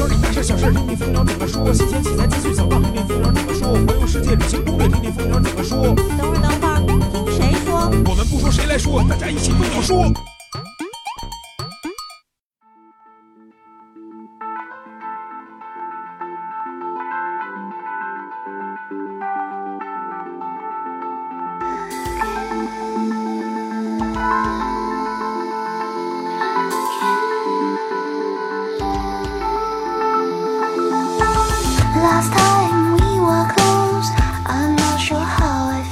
鸟里大事小事，听听蜂鸟怎么说。新鲜题材资讯小道，听听蜂鸟怎么说。环游世界旅行攻略，听听蜂鸟怎么说。 等会儿，听谁说？ 我们不说谁来说，大家一起蜂鸟说。 Last time we were close, I'm not sure how I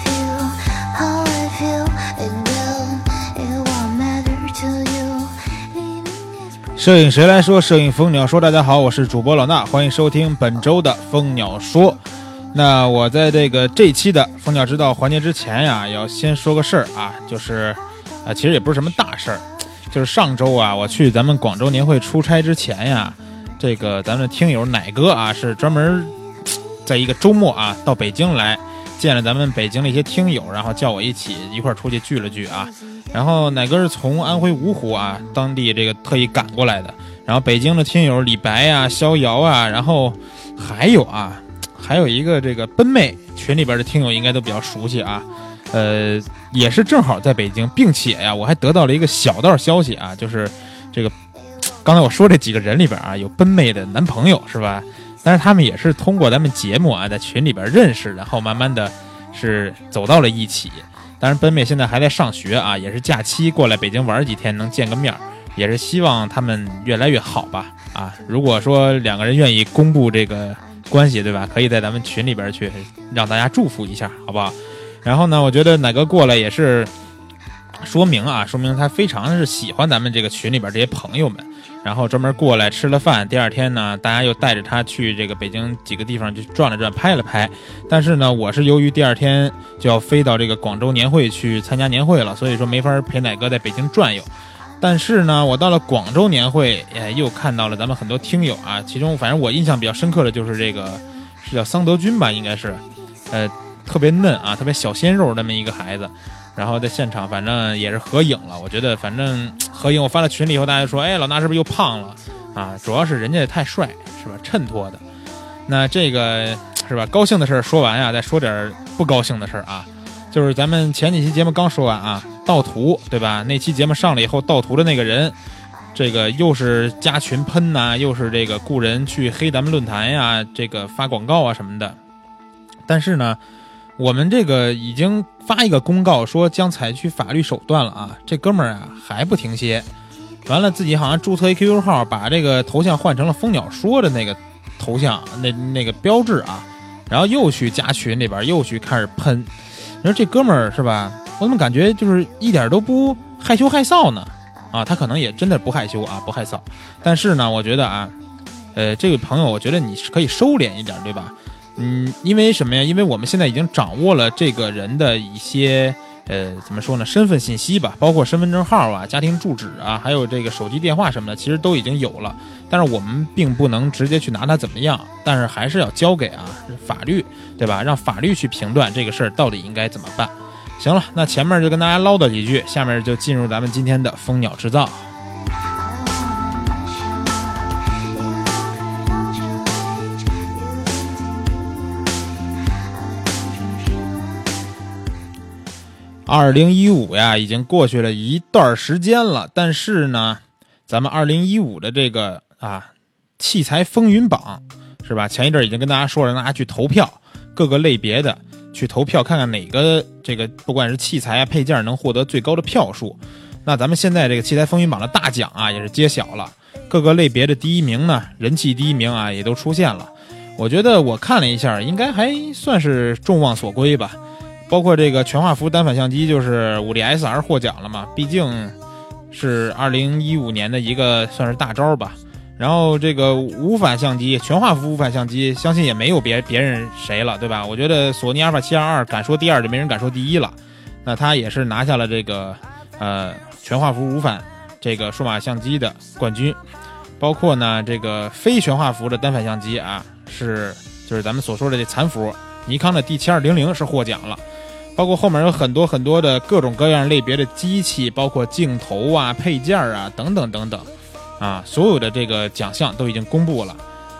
feel, and well, it won't matter to you. 摄影谁来说？摄影蜂鸟说。大家好，我是主播老衲，欢迎收听本周的蜂鸟说。那我在这期的蜂鸟知道环节之前呀，要先说个事儿啊，就是其实也不是什么大事儿，就是上周啊，我去咱们广州年会出差之前呀，咱们的听友奶哥啊，是专门在一个周末啊到北京来见了咱们北京的一些听友，然后叫我一块出去聚了聚啊。然后奶哥是从安徽芜湖啊当地特意赶过来的。然后北京的听友李白啊、逍遥啊，然后还有一个奔妹群里边的听友应该都比较熟悉啊。也是正好在北京，并且呀，我还得到了一个小道消息啊，就是刚才我说这几个人里边啊，有奔妹的男朋友是吧？但是他们也是通过咱们节目啊，在群里边认识，然后慢慢的是走到了一起。当然奔妹现在还在上学啊，也是假期过来北京玩几天能见个面，也是希望他们越来越好吧啊！如果说两个人愿意公布这个关系，对吧？可以在咱们群里边去让大家祝福一下，好不好？然后呢，我觉得奶哥过来也是说明他非常是喜欢咱们这个群里边这些朋友们，然后专门过来吃了饭。第二天呢，大家又带着他去北京几个地方去转了转，拍了拍。但是呢，我是由于第二天就要飞到广州年会去参加年会了，所以说没法陪奶哥在北京转悠。但是呢，我到了广州年会，又看到了咱们很多听友啊，其中反正我印象比较深刻的就是是叫桑德军吧，应该是，特别嫩啊，特别小鲜肉那么一个孩子。然后在现场反正也是合影了，我觉得反正合影我发了群里以后，大家说老衲是不是又胖了啊？主要是人家也太帅是吧，衬托的。那是吧，高兴的事说完啊，再说点不高兴的事啊。就是咱们前几期节目刚说完啊，盗图对吧？那期节目上了以后，盗图的那个人又是加群喷呐，又是雇人去黑咱们论坛呀，发广告啊什么的。但是呢，我们已经发一个公告说将采取法律手段了啊！这哥们儿啊还不停歇，完了自己好像注册一 QQ 号，把头像换成了蜂鸟说的头像那个标志啊，然后又去加群里边又去开始喷。你说这哥们儿是吧？我怎么感觉就是一点都不害羞害臊呢？啊，他可能也真的不害羞啊，不害臊。但是呢，我觉得啊，这个朋友，我觉得你是可以收敛一点，对吧？因为什么呀？因为我们现在已经掌握了这个人的一些怎么说呢，身份信息吧，包括身份证号啊、家庭住址啊，还有手机电话什么的，其实都已经有了。但是我们并不能直接去拿他怎么样，但是还是要交给法律，对吧？让法律去评断这个事儿到底应该怎么办。行了，那前面就跟大家唠叨几句，下面就进入咱们今天的蜂鸟制造。2015呀，已经过去了一段时间了，但是呢，咱们2015的器材风云榜是吧？前一阵已经跟大家说了，让大家去投票，各个类别的去投票，看看哪个不管是器材啊配件能获得最高的票数。那咱们现在器材风云榜的大奖啊也是揭晓了，各个类别的第一名呢，人气第一名啊也都出现了。我觉得我看了一下，应该还算是众望所归吧。包括全画幅单反相机，就是5D SR 获奖了嘛，毕竟是2015年的一个算是大招吧。然后无反相机，全画幅无反相机，相信也没有别人谁了，对吧？我觉得索尼阿尔法722敢说第二就没人敢说第一了。那他也是拿下了全画幅无反数码相机的冠军。包括呢非全画幅的单反相机啊，就是咱们所说的这残幅，尼康的 D7200 是获奖了。包括后面有很多很多的各种各样类别的机器，包括镜头啊、配件啊等等等等啊，所有的奖项都已经公布了。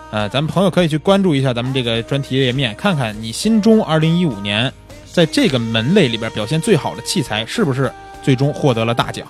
咱们朋友可以去关注一下咱们这个专题页面，看看你心中2015年在这个门类里边表现最好的器材是不是最终获得了大奖。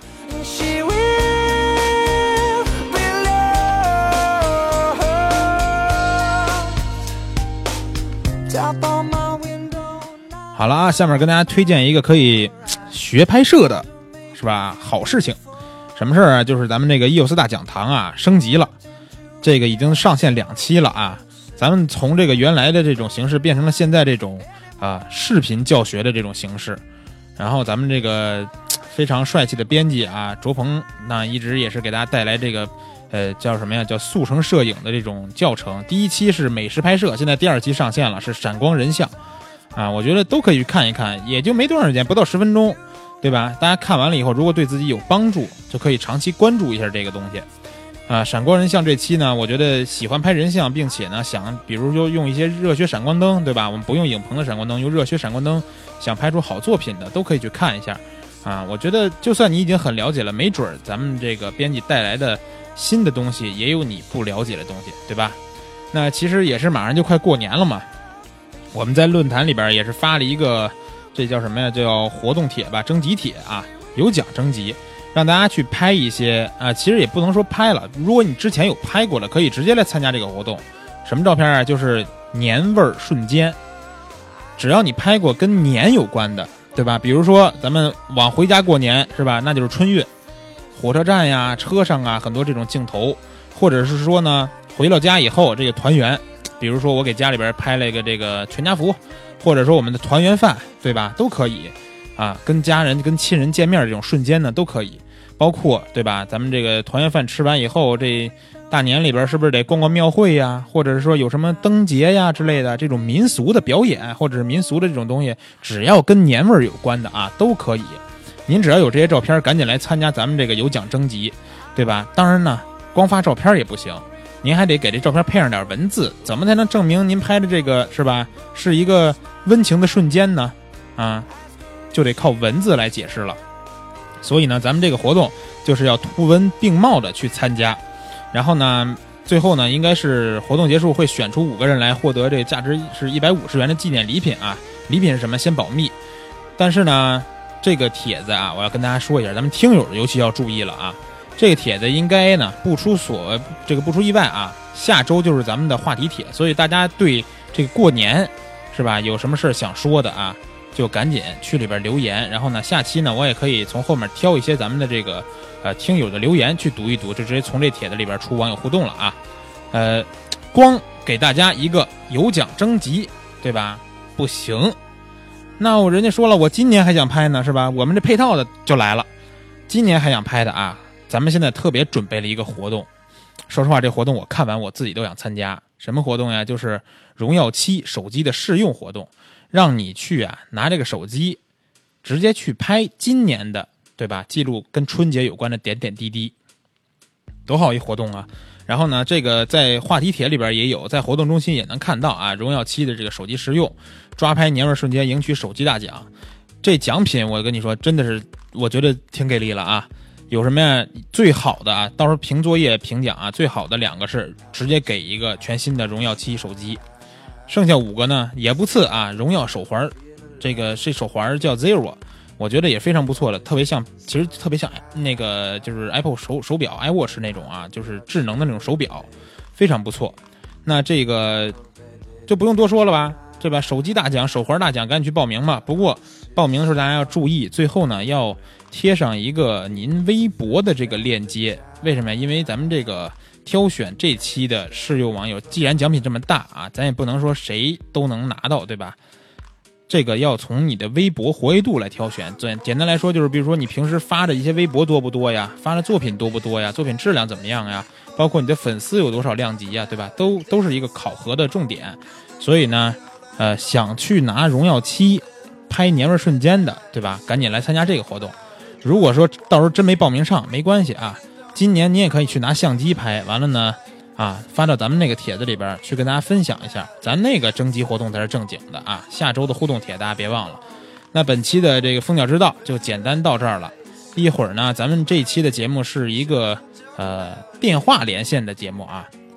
好了啊，下面跟大家推荐一个可以学拍摄的，是吧？好事情，什么事儿啊？就是咱们这个EOS大讲堂啊升级了，这个已经上线2期了啊。咱们从这个原来的这种形式变成了现在这种视频教学的这种形式。然后咱们这个非常帅气的编辑啊卓鹏，那一直也是给大家带来这个叫什么呀？叫速成摄影的这种教程。第1期是美食拍摄，现在第2期上线了，是闪光人像。我觉得都可以去看一看，也就没多长时间，不到10分钟，对吧？大家看完了以后，如果对自己有帮助，就可以长期关注一下这个东西。闪光人像这期呢，我觉得喜欢拍人像，并且呢想比如说用一些热血闪光灯，对吧？我们不用影棚的闪光灯，用热血闪光灯想拍出好作品的，都可以去看一下。我觉得就算你已经很了解了，没准咱们这个编辑带来的新的东西也有你不了解的东西，对吧？那其实也是马上就快过年了嘛，我们在论坛里边也是发了一个，这叫什么呀？叫活动帖吧，征集帖啊，有奖征集，让大家去拍一些其实也不能说拍了，如果你之前有拍过的，可以直接来参加这个活动。什么照片啊？就是年味儿瞬间，只要你拍过跟年有关的，对吧？比如说咱们往回家过年，是吧？那就是春运，火车站呀、车上啊，很多这种镜头，或者是说呢，回到家以后这个团圆。比如说我给家里边拍了一个这个全家福，或者说我们的团圆饭，对吧？都可以跟家人跟亲人见面这种瞬间呢都可以，包括对吧？咱们这个团圆饭吃完以后，这大年里边是不是得逛逛庙会呀，或者是说有什么灯节呀之类的这种民俗的表演，或者是民俗的这种东西，只要跟年味有关的都可以。您只要有这些照片，赶紧来参加咱们这个有奖征集，对吧？当然呢，光发照片也不行。您还得给这照片配上点文字，怎么才能证明您拍的这个是吧是一个温情的瞬间呢？就得靠文字来解释了。所以呢，咱们这个活动就是要图文并茂的去参加。然后呢，最后呢，应该是活动结束会选出5个人来获得这价值是150元的纪念礼品啊。礼品是什么？先保密。但是呢，这个帖子我要跟大家说一下，咱们听友尤其要注意了啊。这个帖子应该呢不出意外下周就是咱们的话题帖，所以大家对这个过年是吧有什么事想说的就赶紧去里边留言，然后呢下期呢我也可以从后面挑一些咱们的这个听友的留言去读一读，就直接从这帖子里边出网友互动了光给大家一个有奖征集，对吧？不行，那人家说了，我今年还想拍呢，是吧？我们这配套的就来了，今年还想拍的咱们现在特别准备了一个活动，说实话，这活动我看完我自己都想参加。什么活动呀？就是荣耀7手机的试用活动，让你去拿这个手机直接去拍今年的，对吧？记录跟春节有关的点点滴滴，多好一活动啊！然后呢，这个在话题帖里边也有，在活动中心也能看到荣耀7的这个手机试用，抓拍年味瞬间，赢取手机大奖。这奖品我跟你说，真的是我觉得挺给力了有什么呀？最好的到时候评作业评奖最好的2个是直接给一个全新的荣耀7手机，剩下5个呢也不次荣耀手环，这手环叫 Zero， 我觉得也非常不错的，其实特别像那个就是 Apple 手表 iWatch 那种就是智能的那种手表，非常不错。那这个就不用多说了吧，对吧？手机大奖、手环大奖，赶紧去报名吧。不过报名的时候大家要注意，最后呢要贴上一个您微博的这个链接。为什么呀？因为咱们这个挑选这期的试用网友，既然奖品这么大咱也不能说谁都能拿到，对吧？这个要从你的微博活跃度来挑选。简单来说就是，比如说你平时发的一些微博多不多呀，发的作品多不多呀，作品质量怎么样呀，包括你的粉丝有多少量级呀，对吧？都是一个考核的重点。所以呢想去拿荣耀7拍年味瞬间的，对吧？赶紧来参加这个活动。如果说到时候真没报名上，没关系今年你也可以去拿相机拍，完了呢发到咱们那个帖子里边去跟大家分享一下，咱那个征集活动才是正经的下周的互动帖大家别忘了。那本期的这个蜂鸟之道就简单到这儿了，一会儿呢咱们这一期的节目是一个电话连线的节目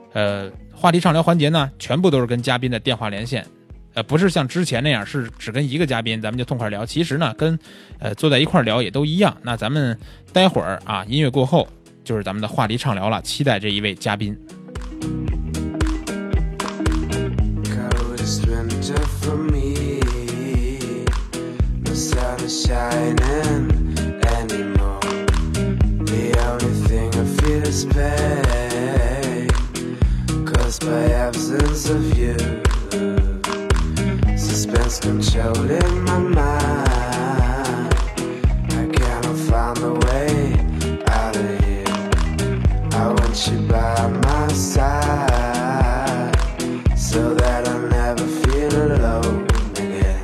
话题畅聊环节呢，全部都是跟嘉宾的电话连线。不是像之前那样是只跟一个嘉宾咱们就痛快聊，其实呢跟坐在一块聊也都一样。那咱们待会儿啊音乐过后就是咱们的话题畅聊了，期待这一位嘉宾。 Suspense controlling my mind. I cannot find the way out of here. I want you by my side, so that I never feel alone again.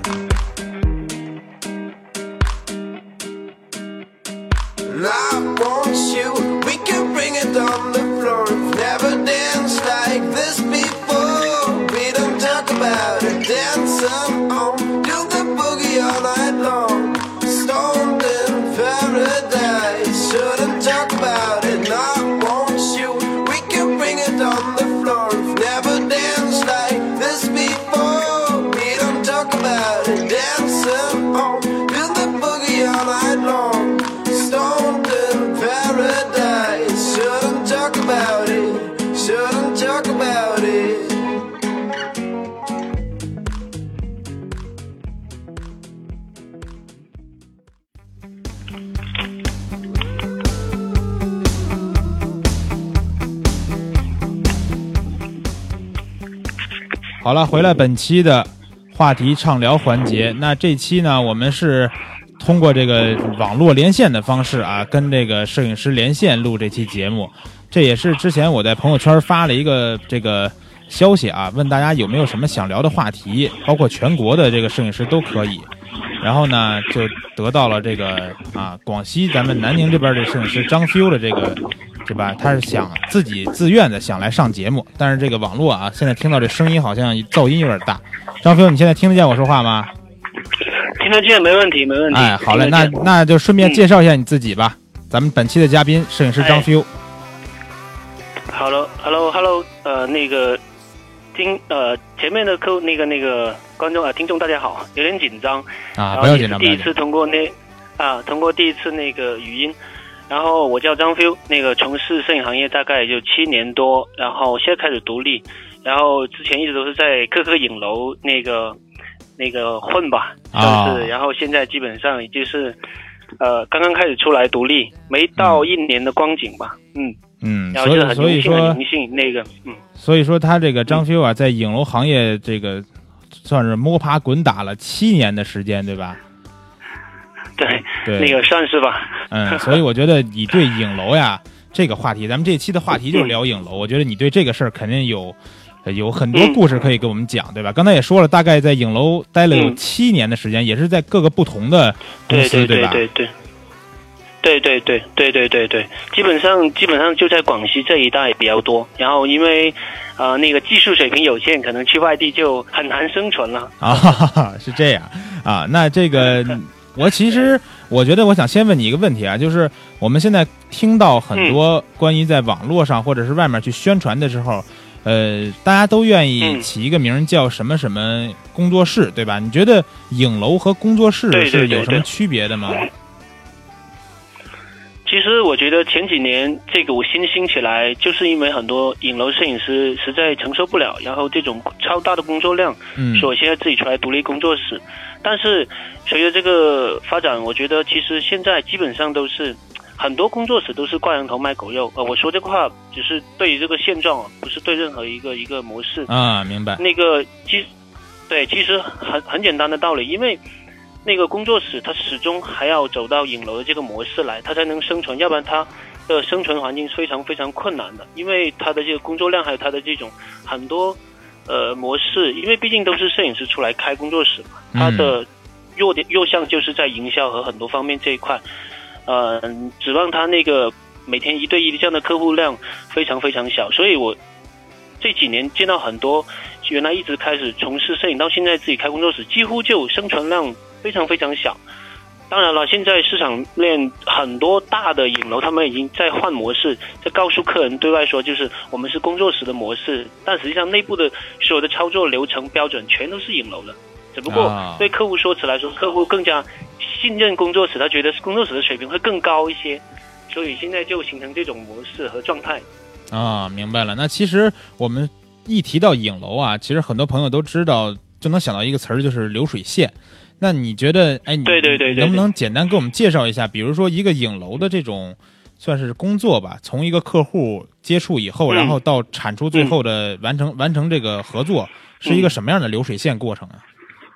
And I want you, we can bring it on the floor. Never danced like this before. We don't talk about it, dancing on, do the boogie all night long. Stoned in paradise, shouldn't talk about it. And I want you, we can bring it on the floor. Never danced like this before. We don't talk about it, dancing on, do the boogie all night long. Stoned in paradise, shouldn't talk about it, shouldn't talk about it. 好了，回来本期的话题畅聊环节。那这期呢，我们是通过这个网络连线的方式啊，跟这个摄影师连线录这期节目。这也是之前我在朋友圈发了一个这个消息啊，问大家有没有什么想聊的话题，包括全国的这个摄影师都可以。然后呢，就得到了这个啊，广西咱们南宁这边的摄影师张 Fu 的这个，对吧？他是想自己自愿的想来上节目，但是这个网络啊，现在听到这声音好像噪音有点大。张 Fu， 你现在听得见我说话吗？ 听得见，没问题，没问题。 哎，好嘞，那就顺便介绍一下你自己吧。咱们本期的嘉宾，摄影师张 Fu。 Hello， 那个前面的那个观众听众大家好，有点紧张啊，不要紧张。 第一次通过第一次那个语音，然后我叫张 Fu， 那个从事摄影行业大概也就7年多，然后现在开始独立，然后之前一直都是在各个影楼那个混吧，算是，然后现在基本上也就是刚刚开始出来独立，没到1年的光景吧，然后就是很荣幸那个所以说他这个张 Fu 啊，在影楼行业这个算是摸爬滚打了7年的时间，对吧？ 对，那个算是吧。 所以我觉得你对影楼呀这个话题，咱们这期的话题就是聊影楼，我觉得你对这个事儿肯定有很多故事可以给我们讲，对吧？刚才也说了，大概在影楼待了有7年的时间，也是在各个不同的公司，对吧？ 对，基本上就在广西这一带比较多。然后因为那个技术水平有限，可能去外地就很难生存了。 是这样啊。那这个我觉得我想先问你一个问题啊，就是我们现在听到很多关于在网络上或者是外面去宣传的时候，大家都愿意起一个名叫什么什么工作室，对吧？你觉得影楼和工作室是有什么区别的吗？ 其实我觉得前几年这个我兴起来，就是因为很多影楼摄影师实在承受不了，然后这种超大的工作量，所以我现在自己出来独立工作室。但是随着这个发展，我觉得其实现在基本上都是很多工作室都是挂羊头卖狗肉。我说这个话只是对于这个现状，不是对任何一个模式啊。明白。 那个其实很简单的道理，因为那个工作室它始终还要走到影楼的这个模式来，它才能生存，要不然它的生存环境非常非常困难的，因为它的这个工作量还有它的这种很多模式，因为毕竟都是摄影师出来开工作室嘛，它的弱项就是在营销和很多方面这一块，指望它那个每天1对1的这样的客户量非常非常小，所以我这几年见到很多原来一直开始从事摄影到现在自己开工作室，几乎就生存量非常非常小。 当然了，现在市场链很多大的影楼，他们已经在换模式，在告诉客人对外说，就是我们是工作室的模式，但实际上内部的所有的操作流程标准全都是影楼的，只不过对客户说起来说，客户更加信任工作室，他觉得工作室的水平会更高一些，所以现在就形成这种模式和状态。 明白了。那其实我们一提到影楼啊，其实很多朋友都知道，就能想到一个词儿，就是流水线。那你觉得，你能不能简单给我们介绍一下，比如说一个影楼的这种算是工作吧，从一个客户接触以后，然后到产出最后的完成这个合作，是一个什么样的流水线过程啊？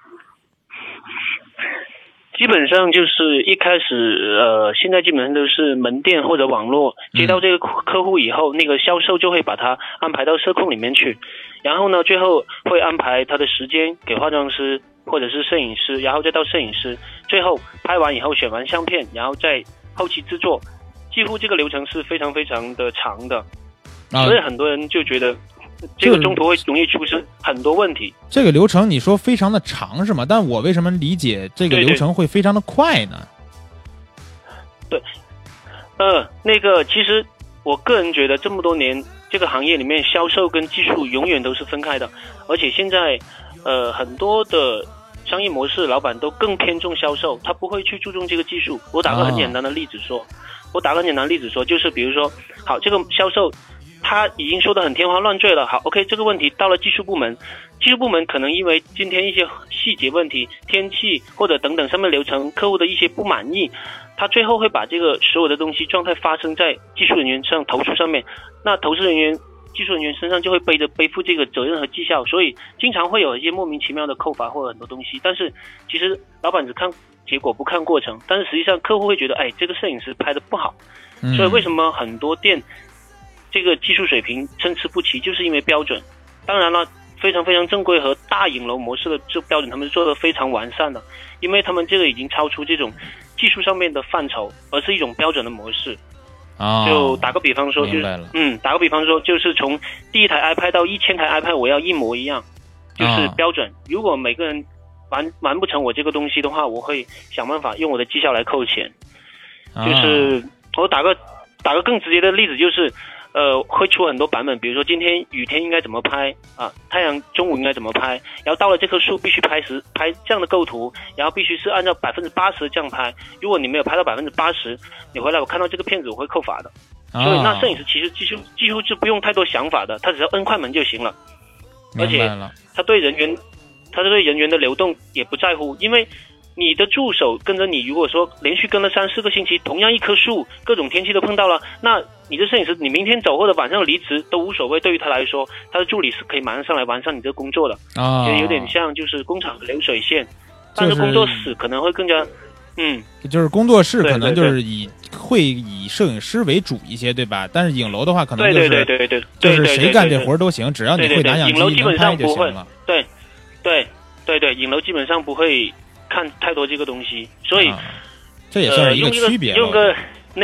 基本上就是一开始，现在基本上都是门店或者网络接到这个客户以后，那个销售就会把他安排到社控里面去，然后呢，最后会安排他的时间给化妆师或者是摄影师，然后再到摄影师，最后拍完以后选完相片，然后再后期制作，几乎这个流程是非常非常的长的，所以很多人就觉得这个中途会容易出现很多问题。 这个流程你说非常的长是吗？但我为什么理解这个流程会非常的快呢？ 对，那个其实我个人觉得这么多年这个行业里面，销售跟技术永远都是分开的，而且现在很多的商业模式老板都更偏重销售，他不会去注重这个技术。我打个很简单的例子说，就是比如说，好，这个销售他已经说得很天花乱坠了，好 ，OK， 这个问题到了技术部门可能因为今天一些细节问题、天气或者等等上面流程，客户的一些不满意，他最后会把这个所有的东西状态发生在技术人员上投诉上面，那技术人员身上就会背负这个责任和绩效，所以经常会有一些莫名其妙的扣罚或者很多东西。但是其实老板只看结果不看过程，但是实际上客户会觉得，这个摄影师拍的不好，所以为什么很多店这个技术水平参差不齐，就是因为标准。当然了，非常非常正规和大影楼模式的这标准，他们是做得非常完善的，因为他们这个已经超出这种技术上面的范畴，而是一种标准的模式。就打个比方说，就是从第一台 iPad 到1000台 iPad 我要一模一样，就是标准。如果每个人完不成我这个东西的话，我会想办法用我的绩效来扣钱。就是我打个更直接的例子，就是会出很多版本，比如说今天雨天应该怎么拍啊，太阳中午应该怎么拍，然后到了这棵树必须拍这样的构图，然后必须是按照80%这样拍，如果你没有拍到80%，你回来我看到这个片子我会扣罚的。所以那摄影师其实几乎是不用太多想法的，他只要摁快门就行了，而且他对人员的流动也不在乎，因为你的助手跟着你，如果说连续跟了3-4个星期，同样一棵树，各种天气都碰到了，那你的摄影师你明天走或者晚上离职都无所谓，对于他来说，他的助理是可以马上上来完善你这个工作的。也有点像就是工厂的流水线，但是工作室可能会更加就是工作室可能就是会以摄影师为主一些，对吧？但是影楼的话可能就是就是谁干这活都行，只要你会拿相机能拍就行了。 对，影楼基本上不会看太多这个东西，所以这也算是一个区别。 用个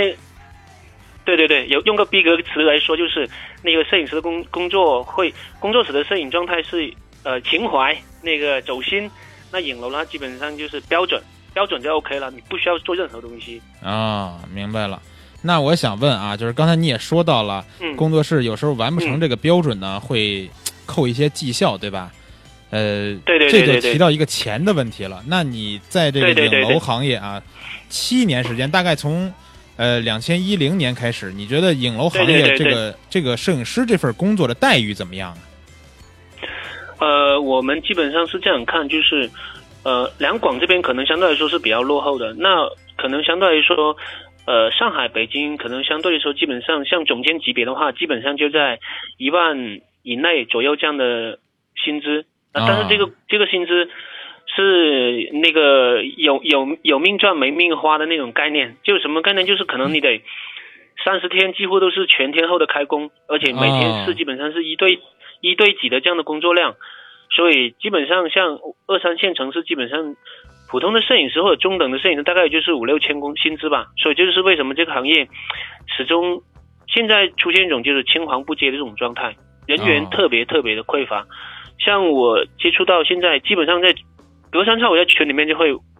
用个逼格词来说，就是那个摄影师的工作室的摄影状态是情怀，那个走心。那影楼它基本上就是标准就 OK 了，你不需要做任何东西。 明白了。那我想问啊，就是刚才你也说到了，工作室有时候完不成这个标准呢，会扣一些绩效，对吧？ 对， 这就提到一个钱的问题了。那你在这个影楼行业啊，7年时间，大概从2010年开始，你觉得影楼行业这个摄影师这份工作的待遇怎么样啊？ 我们基本上是这样看，就是两广这边可能相对来说是比较落后的，那可能相对来说上海、北京可能相对来说基本上像总监级别的话，基本上就在1万以内左右这样的薪资。但是这个薪资是那个有命赚没命花的那种概念，就是什么概念？就是可能你得30天几乎都是全天候的开工，而且每天是基本上是一对几的这样的工作量，所以基本上像2、3线城市，基本上普通的摄影师或者中等的摄影师大概就是5、6千薪资吧。所以就是为什么这个行业始终现在出现一种就是青黄不接的这种状态，人员特别特别的匮乏。像我接触到现在，基本上在隔三差五在群里面就会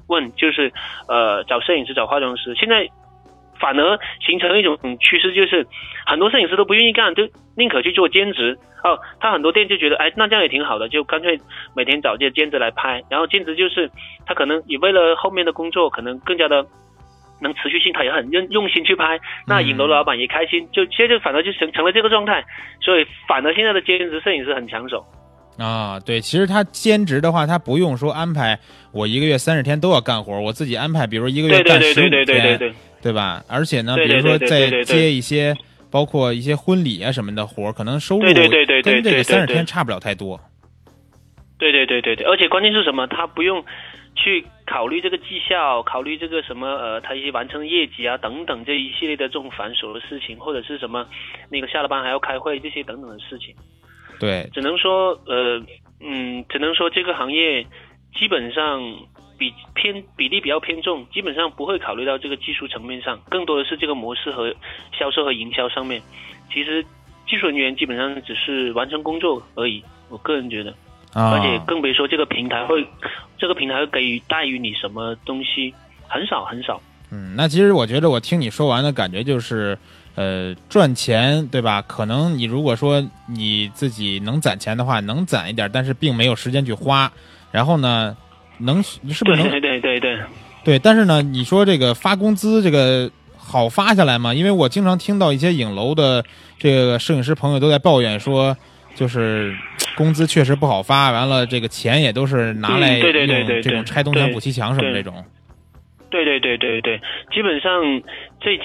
问，就是找摄影师、找化妆师。现在反而形成一种趋势，就是很多摄影师都不愿意干，就宁可去做兼职。他很多店就觉得，那这样也挺好的，就干脆每天找这兼职来拍。然后兼职就是他可能也为了后面的工作，可能更加的能持续性，他也很用心去拍。那影楼的老板也开心，就现在反而就成了这个状态。所以反而现在的兼职摄影师很抢手。 对，其实他兼职的话，他不用说安排我1个月30天都要干活，我自己安排，比如1个月干15天，对吧？而且呢，比如说再接一些包括一些婚礼啊什么的活，可能收入跟这个30天差不了太多。 对，而且关键是什么？他不用去考虑这个绩效，考虑这个什么他一些完成业绩啊等等这一系列的这种繁琐的事情，或者是什么那个下了班还要开会这些等等的事情。 对， 只能说这个行业基本上比例比较偏重，基本上不会考虑到这个技术层面上，更多的是这个模式和销售和营销上面。其实技术人员基本上只是完成工作而已，我个人觉得。而且更别说这个平台会给予带予你什么东西，很少。 那其实我觉得我听你说完的感觉就是赚钱，对吧？可能你如果说你自己能攒钱的话，能攒一点，但是并没有时间去花。然后呢，是不是能？对，但是呢，你说这个发工资这个好发下来吗？因为我经常听到一些影楼的这个摄影师朋友都在抱怨说，就是工资确实不好发，完了这个钱也都是拿来用这种拆东墙补西墙什么这种。 对，基本上这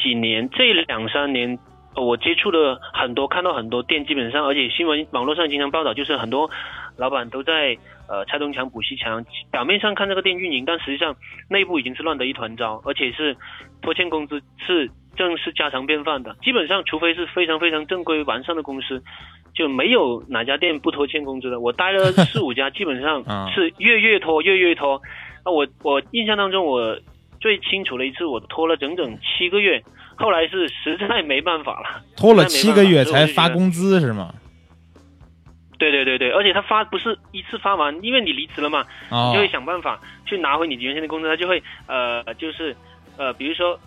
2-3年，我接触了很多，看到很多店，基本上，而且新闻网络上经常报道，就是很多老板都在拆东墙补西墙，表面上看这个店运营，但实际上内部已经是乱得一团糟，而且是拖欠工资正是家常便饭的。基本上，除非是非常非常正规完善的公司，就没有哪家店不拖欠工资的。我待了4-5家，基本上是月拖。我印象当中，我最清楚的一次，我拖了整整7个月，后来是实在没办法了， 拖了7个月才发工资是吗？ 对，而且他不是一次发完，因为你离职了嘛，你就会想办法去拿回你原先的工资，他就会比如说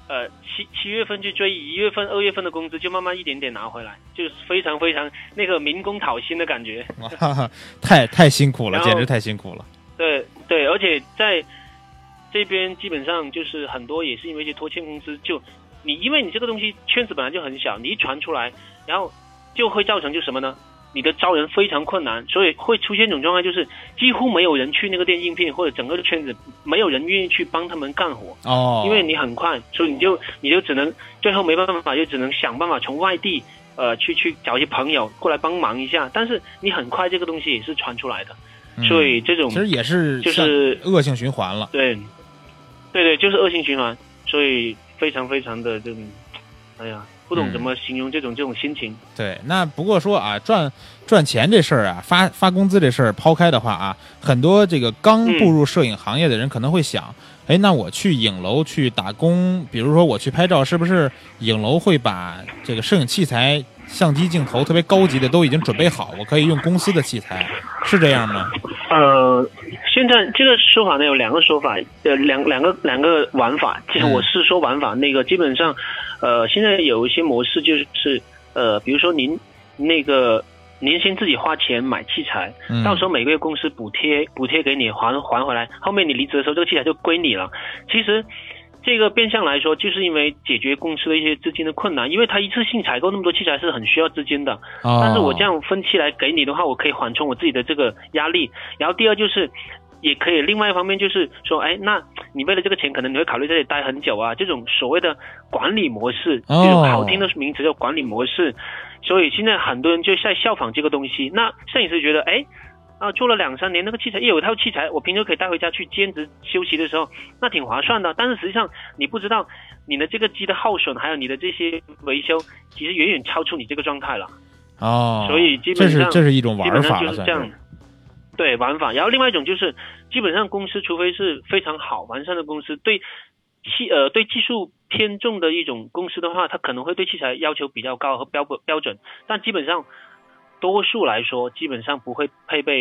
7月份去追1月份、2月份的工资，就慢慢一点点拿回来，就是非常非常那个民工讨薪的感觉。 太辛苦了，简直太辛苦了。 对，而且在这边基本上就是很多也是因为一些拖欠工资，因为你这个东西圈子本来就很小，你一传出来，然后就会造成就什么呢？你的招人非常困难，所以会出现一种状态，就是几乎没有人去那个店应聘，或者整个圈子没有人愿意去帮他们干活。因为你很快，所以你就只能最后没办法，就只能想办法从外地去找一些朋友过来帮忙一下，但是你很快这个东西也是传出来的。所以这种其实也是就是恶性循环了。 对，就是恶性循环，所以非常非常的这种，不懂怎么形容这种心情。 对，那不过说啊，赚钱这事儿啊，发工资这事儿抛开的话啊，很多这个刚步入摄影行业的人可能会想，那我去影楼去打工，比如说我去拍照，是不是影楼会把这个摄影器材、相机、镜头特别高级的都已经准备好，我可以用公司的器材，是这样吗？ 现在这个说法呢有2个说法，两个玩法。其实我是说玩法，那个基本上，现在有一些模式就是，比如说您先自己花钱买器材，到时候每个月公司补贴给你还回来，后面你离职的时候这个器材就归你了。其实这个变相来说，就是因为解决公司的一些资金的困难，因为他一次性采购那么多器材是很需要资金的。但是我这样分期来给你的话，我可以缓冲我自己的这个压力。然后第二就是，也可以另外一方面就是说，那你为了这个钱，可能你会考虑在这里待很久啊，这种所谓的管理模式，这种好听的名词叫管理模式。所以现在很多人就在效仿这个东西。那摄影师觉得，做了2-3年，那个器材有一套器材，我平时可以带回家去兼职休息的时候，那挺划算的。但是实际上你不知道你的这个机的耗损，还有你的这些维修，其实远远超出你这个状态了。所以基本上这是一种玩法了， 就是这样。对，玩法。然后另外一种就是，基本上公司除非是非常好完善的公司，对技术偏重的一种公司的话，它可能会对器材要求比较高和标准，但基本上多数来说基本上不会配备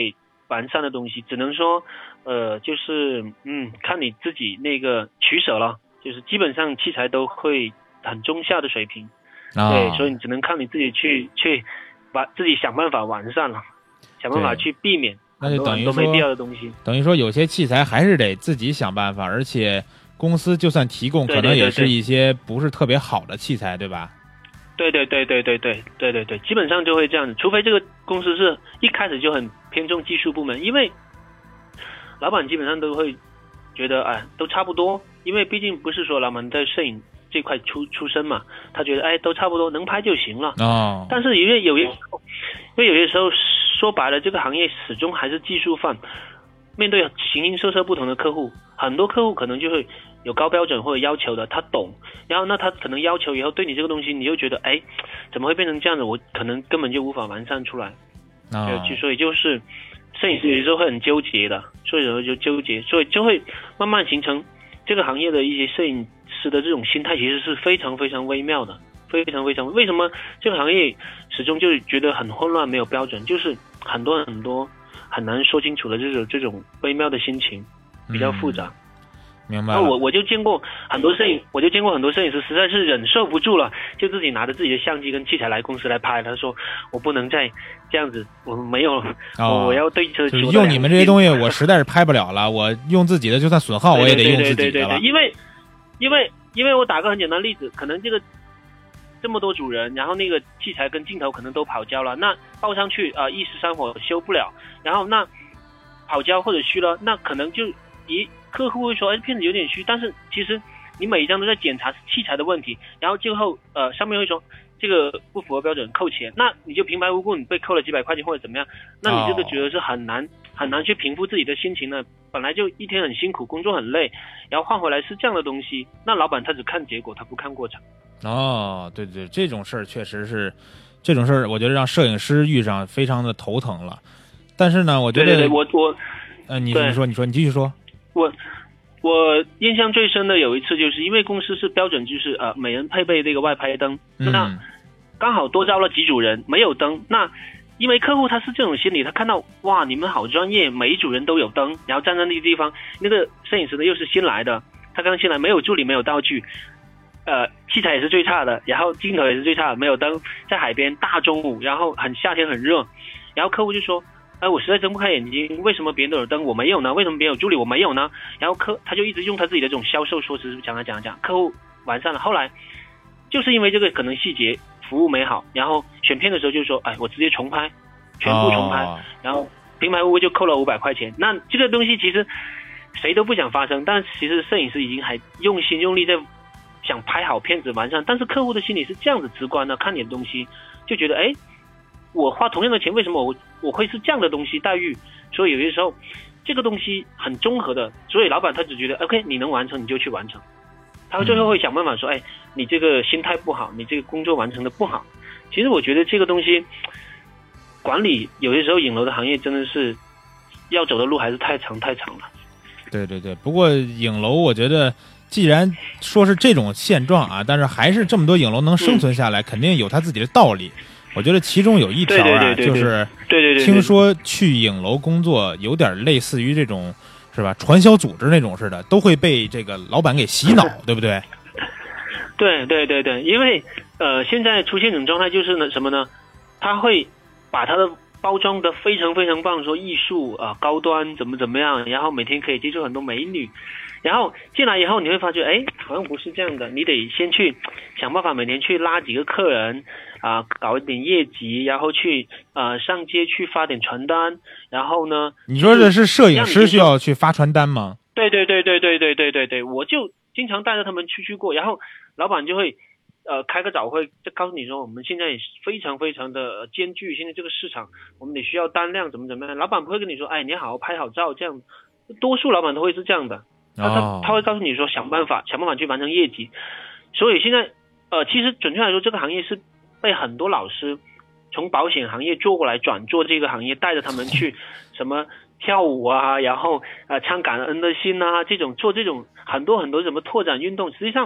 完善的东西，只能说就是看你自己那个取舍了，就是基本上器材都会很中下的水平，对，所以你只能看你自己去把自己想办法完善了，想办法去避免那就等于说很多没必要的东西。 等于说有些器材还是得自己想办法，而且公司就算提供，可能也是一些不是特别好的器材，对吧？ 对，基本上就会这样子，除非这个公司是一开始就很偏重技术部门，因为老板基本上都会觉得都差不多，因为毕竟不是说老板在摄影这块出身嘛，他觉得都差不多，能拍就行了。但是因为有些时候说白了，这个行业始终还是技术范，面对形形色色不同的客户，很多客户可能就会有高标准或者要求的，他懂，然后那他可能要求以后对你这个东西，你就觉得怎么会变成这样子？我可能根本就无法完善出来。所以就是摄影师有时候会很纠结的，所以就纠结，所以就会慢慢形成这个行业的一些摄影师的这种心态，其实是非常非常微妙的，非常非常。为什么这个行业始终就是觉得很混乱，没有标准，就是很多很难说清楚的这种微妙的心情，比较复杂。 明白了。 我就见过很多摄影师实在是忍受不住了，就自己拿着自己的相机跟器材来公司来拍。他说我不能再这样子，我没有了，我要对车。 就是用你们这些东西，我实在是拍不了了。我用自己的，就算损耗我也得用自己的了。 因为我打个很简单的例子，可能这么多组人，然后那个器材跟镜头可能都跑焦了，那报上去一时三会修不了，然后那跑焦或者虚了，那可能就客户会说片子有点虚，但是其实你每一张都在检查器材的问题，然后最后上面会说这个不符合标准扣钱，那你就平白无故你被扣了几百块钱或者怎么样，那你这个觉得是很难去平复自己的心情呢。本来就一天很辛苦，工作很累，然后换回来是这样的东西，那老板他只看结果，他不看过程。 对，这种事儿确实是，这种事儿我觉得让摄影师遇上非常的头疼了。但是呢，我觉得你继续说。 我印象最深的有一次，就是因为公司是标准就是每人配备这个外拍灯，那刚好多招了几组人没有灯，那因为客户他是这种心理，他看到哇你们好专业，每一组人都有灯，然后站在那个地方，那个摄影师呢又是新来的，他刚新来，没有助理没有道具，器材也是最差的，然后镜头也是最差的，没有灯，在海边大中午，然后夏天很热，然后客户就说我实在睁不开眼睛，为什么别人都有灯我没有呢？为什么别人有助理我没有呢？然后他就一直用他自己的这种销售说辞讲，客户完善了。后来就是因为这个可能细节服务美好，然后选片的时候就说我直接重拍，全部重拍，然后平白无故就扣了500块钱。那这个东西其实谁都不想发生，但其实摄影师已经还用心用力在想拍好片子完善，但是客户的心理是这样子直观的，看你的东西就觉得我花同样的钱，为什么我会是这样的东西待遇？所以有些时候这个东西很综合的，所以老板他只觉得 OK 你能完成你就去完成，他最后会想办法说你这个心态不好，你这个工作完成的不好。其实我觉得这个东西管理有些时候影楼的行业真的是要走的路还是太长了。 对，不过影楼我觉得既然说是这种现状但是还是这么多影楼能生存下来，肯定有他自己的道理。我觉得其中有一条就是听说去影楼工作有点类似于这种是吧，传销组织那种似的，都会被这个老板给洗脑，对不对？ 对，因为现在出现一种状态就是什么呢？他会把他的包装的非常非常棒，说艺术高端怎么样，然后每天可以接触很多美女，然后进来以后你会发觉好像不是这样的，你得先去想办法每天去拉几个客人搞一点业绩，然后去上街去发点传单，然后呢你说的是摄影师需要去发传单吗？ 对，我就经常带着他们去过，然后老板就会开个早会，就告诉你说我们现在非常非常的艰巨，现在这个市场我们得需要单量怎么样，老板不会跟你说你好好拍好照这样，多数老板都会是这样的，他会告诉你说想办法去完成业绩。所以现在其实准确来说，这个行业是被很多老师从保险行业做过来转做这个行业，带着他们去什么跳舞然后唱感恩的心这种做这种很多什么拓展运动，实际上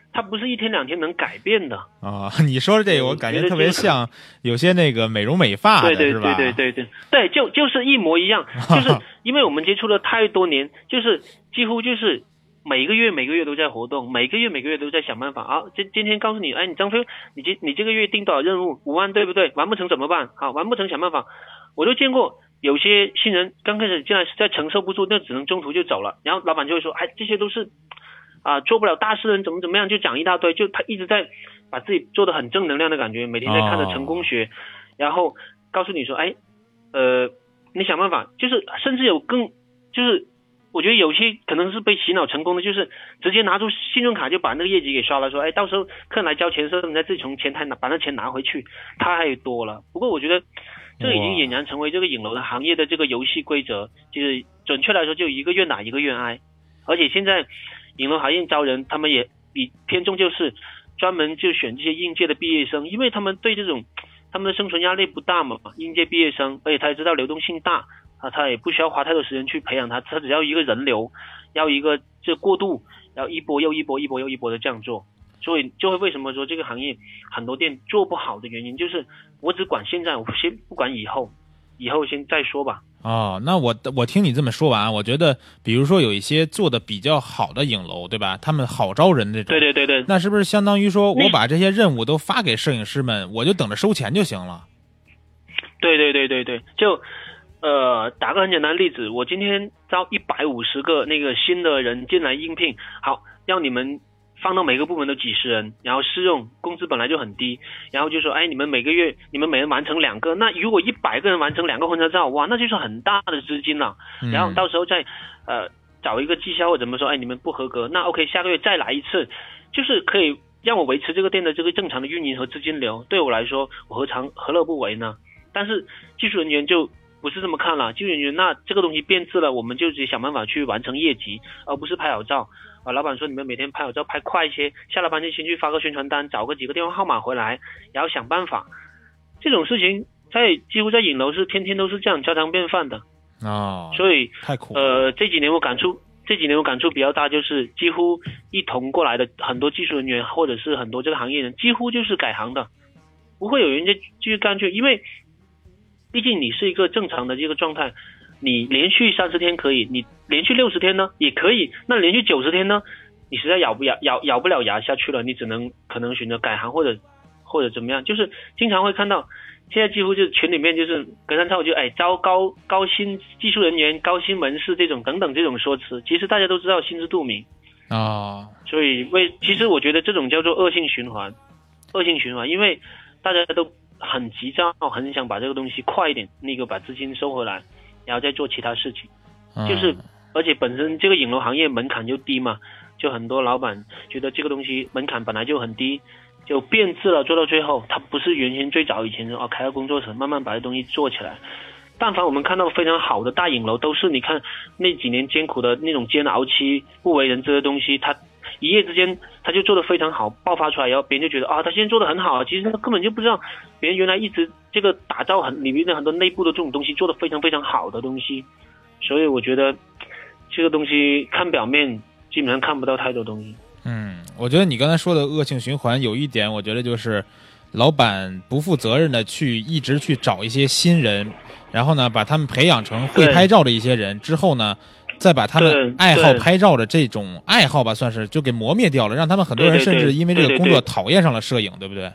它不是一天两天能改变的啊。你说的这个，我感觉特别像有些那个美容美发的，是吧？ 对，就是一模一样，就是因为我们接触了太多年，就是几乎就是每个月都在活动，每个月都在想办法啊。今天告诉你，哎，你张飞，你这个月定多少任务？5万，对不对？完不成怎么办？好，完不成想办法。我都见过有些新人刚开始进来实在承受不住，那只能中途就走了，然后老板就会说，哎，这些都是做不了大事人怎么样，就讲一大堆，就他一直在把自己做得很正能量的感觉，每天在看着成功学，然后告诉你说，哎，你想办法，就是甚至有就是我觉得有些可能是被洗脑成功的，就是直接拿出信用卡就把那个业绩给刷了，说，哎，到时候客人来交钱的时候，你再自己从前台把那钱拿回去，太多了。不过我觉得这个已经俨然成为这个影楼的行业的这个游戏规则，就是准确来说就一个愿打一个愿挨。而且现在影楼行业招人，他们也比偏重就是专门就选这些应届的毕业生，因为他们对这种他们的生存压力不大嘛，应届毕业生，而且他也知道流动性大他也不需要花太多时间去培养他只要一个人流，要一个这过渡，然后一波又一波的这样做。所以就会为什么说这个行业很多店做不好的原因，就是我只管现在，我先不管以后先再说吧。 哦，那我听你这么说完，我觉得比如说有一些做的比较好的影楼，对吧？他们好招人这种。 对。 那是不是相当于说我把这些任务都发给摄影师们，我就等着收钱就行了？ 对，就打个很简单的例子，我今天招150个那个新的人进来应聘，好，要你们放到每个部门都几十人，然后试用，工资本来就很低，然后就说，哎，你们每个月你们每人完成2个，那如果100个人完成2个婚纱照，哇，那就是很大的资金了。然后到时候再找一个绩效或怎么说，哎，你们不合格，那 OK， 下个月再来一次，就是可以让我维持这个店的这个正常的运营和资金流。对我来说，我何乐不为呢？但是技术人员就不是这么看了，技术人员那这个东西变质了，我们就直接想办法去完成业绩，而不是拍好照。老板说你们每天拍好照拍快一些，下了班就先去发个宣传单，找个几个电话号码回来，然后想办法。这种事情几乎在影楼是天天都是这样家常便饭的所以太苦了。 这几年我感触比较大，就是几乎一同过来的很多技术人员或者是很多这个行业人，几乎就是改行的，不会有人继续干去，因为毕竟你是一个正常的这个状态。你连续30天可以，你连续60天呢也可以，那连续90天呢，你实在咬不了牙下去了，你可能选择改行或者怎么样。就是经常会看到现在几乎就是群里面就是隔三差五就招高薪技术人员、高薪门市这种等等这种说辞，其实大家都知道心知肚明所以其实我觉得这种叫做恶性循环，因为大家都很急躁，很想把这个东西快一点那个把资金收回来，然后再做其他事情。就是而且本身这个影楼行业门槛就低嘛，就很多老板觉得这个东西门槛本来就很低，就变质了，做到最后它不是原先最早以前开个工作室慢慢把这东西做起来。但凡我们看到非常好的大影楼，都是你看那几年艰苦的那种煎熬期不为人知的东西，它一夜之间他就做得非常好，爆发出来，然后别人就觉得他现在做得很好，其实他根本就不知道别人原来一直这个打造里面的很多内部的这种东西做得非常非常好的东西。所以我觉得这个东西看表面基本上看不到太多东西。 我觉得你刚才说的恶性循环有一点，我觉得就是老板不负责任的一直去找一些新人，然后呢把他们培养成会拍照的一些人之后呢，再把他们爱好拍照的这种爱好吧，算是就给磨灭掉了，让他们很多人甚至因为这个工作讨厌上了摄影，对不对？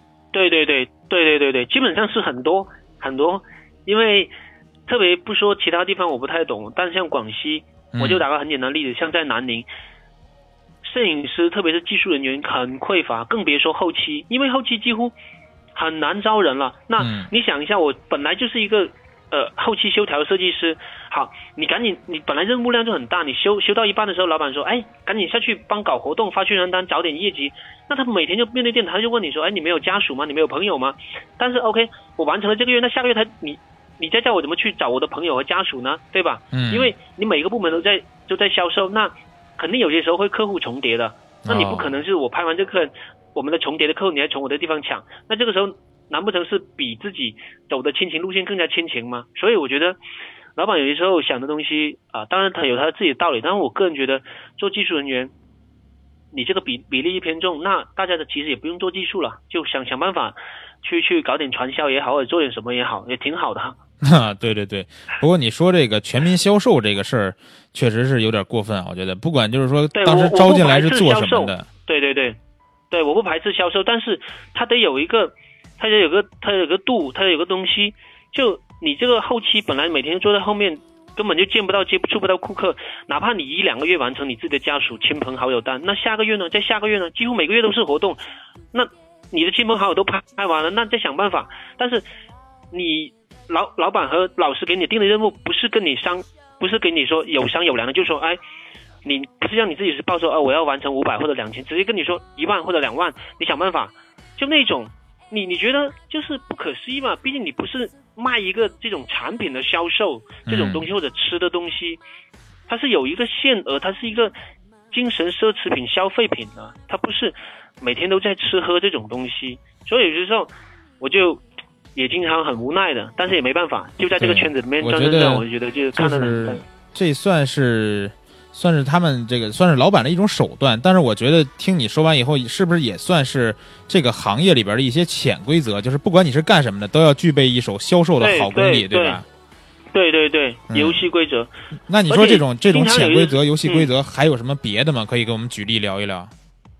对，基本上是很多，因为特别不说其他地方我不太懂，但像广西，我就打个很简单的例子，像在南宁，摄影师特别是技术人员很匮乏，更别说后期，因为后期几乎很难招人了。那你想一下，我本来就是一个后期修调设计师，好，你赶紧，你本来任务量就很大，你修到一半的时候，老板说，赶紧下去帮搞活动，发宣传单，找点业绩。那他每天就面对电台就问你说，你没有家属吗？你没有朋友吗？但是 OK， 我完成了这个月，那下个月你再叫我怎么去找我的朋友和家属呢？对吧？因为你每个部门都在销售，那肯定有些时候会客户重叠的，那你不可能是我拍完这个我们的重叠的客户，你还从我的地方抢，那这个时候难不成是比自己走的亲情路线更加亲情吗？所以我觉得老板有些时候想的东西当然他有他自己的道理，但是我个人觉得做技术人员你这个比例偏重，那大家的其实也不用做技术了，就想办法去搞点传销也好，或者做点什么也好，也挺好的。 对对对，不过你说这个全民销售这个事儿，确实是有点过分啊，我觉得。不管就是说当时招进来是做什么的， 对，我不排斥销售，但是它得有个度，它有个东西，就你这个后期本来每天坐在后面，根本就接触不到顾客，哪怕你1-2个月完成你自己的家属、亲朋好友单，那下个月呢？在下个月呢？几乎每个月都是活动，那你的亲朋好友都拍完了，那再想办法。但是你老板和老师给你定的任务，不是跟你说有商有量的，就说哎，你不是让你自己是报说我要完成500或者2000，直接跟你说1万或者2万，你想办法，就那种你觉得就是不可思议嘛？毕竟你不是卖一个这种产品的销售这种东西或者吃的东西，它是有一个限额，它是一个精神奢侈品消费品的，它不是每天都在吃喝这种东西。所以有些时候我就也经常很无奈的，但是也没办法，就在这个圈子里面转，我就觉得就看得很这算是他们这个算是老板的一种手段，但是我觉得听你说完以后，是不是也算是这个行业里边的一些潜规则？就是不管你是干什么的，都要具备一手销售的好功力，对吧？ 对，游戏规则。 那你说这种潜规则、游戏规则还有什么别的吗？可以给我们举例聊一聊。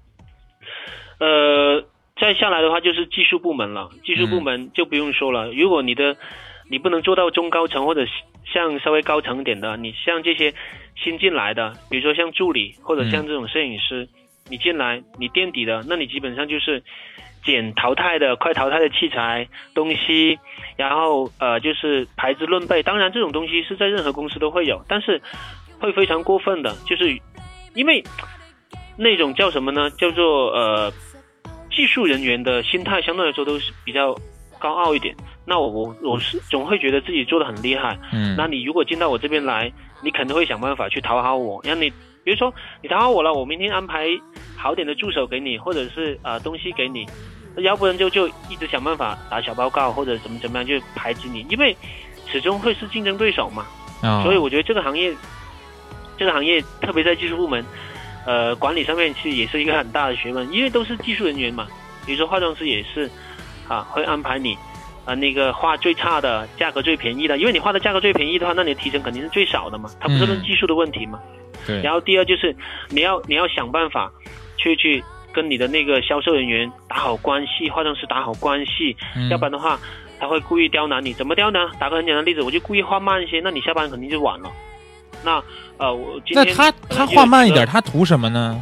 再下来的话就是技术部门了，技术部门就不用说了。如果你不能做到中高层或者像稍微高层点的，你像这些新进来的，比如说像助理或者像这种摄影师，你进来你垫底的，那你基本上就是捡快淘汰的器材东西，然后就是牌子论辈。当然这种东西是在任何公司都会有，但是会非常过分的，就是因为那种叫什么呢？叫做技术人员的心态相对来说都是比较高傲一点。那我是总会觉得自己做得很厉害。那你如果进到我这边来，你肯定会想办法去讨好我。让你比如说你讨好我了，我明天安排好点的助手给你，或者是东西给你。要不然就一直想办法打小报告或者怎么样就排挤你，因为始终会是竞争对手嘛。所以我觉得这个行业特别在技术部门。管理上面其实也是一个很大的学问，因为都是技术人员嘛。比如说化妆师也是会安排你那个画最差的，价格最便宜的，因为你画的价格最便宜的话，那你的提成肯定是最少的嘛，它不是论技术的问题嘛。 对。 然后第二就是你要想办法去跟你的那个销售人员打好关系，化妆师打好关系，要不然的话他会故意刁难你。怎么刁难？打个很简单的例子，我就故意画慢一些，那你下班肯定就晚了。那我今天他画慢一点，他图什么呢？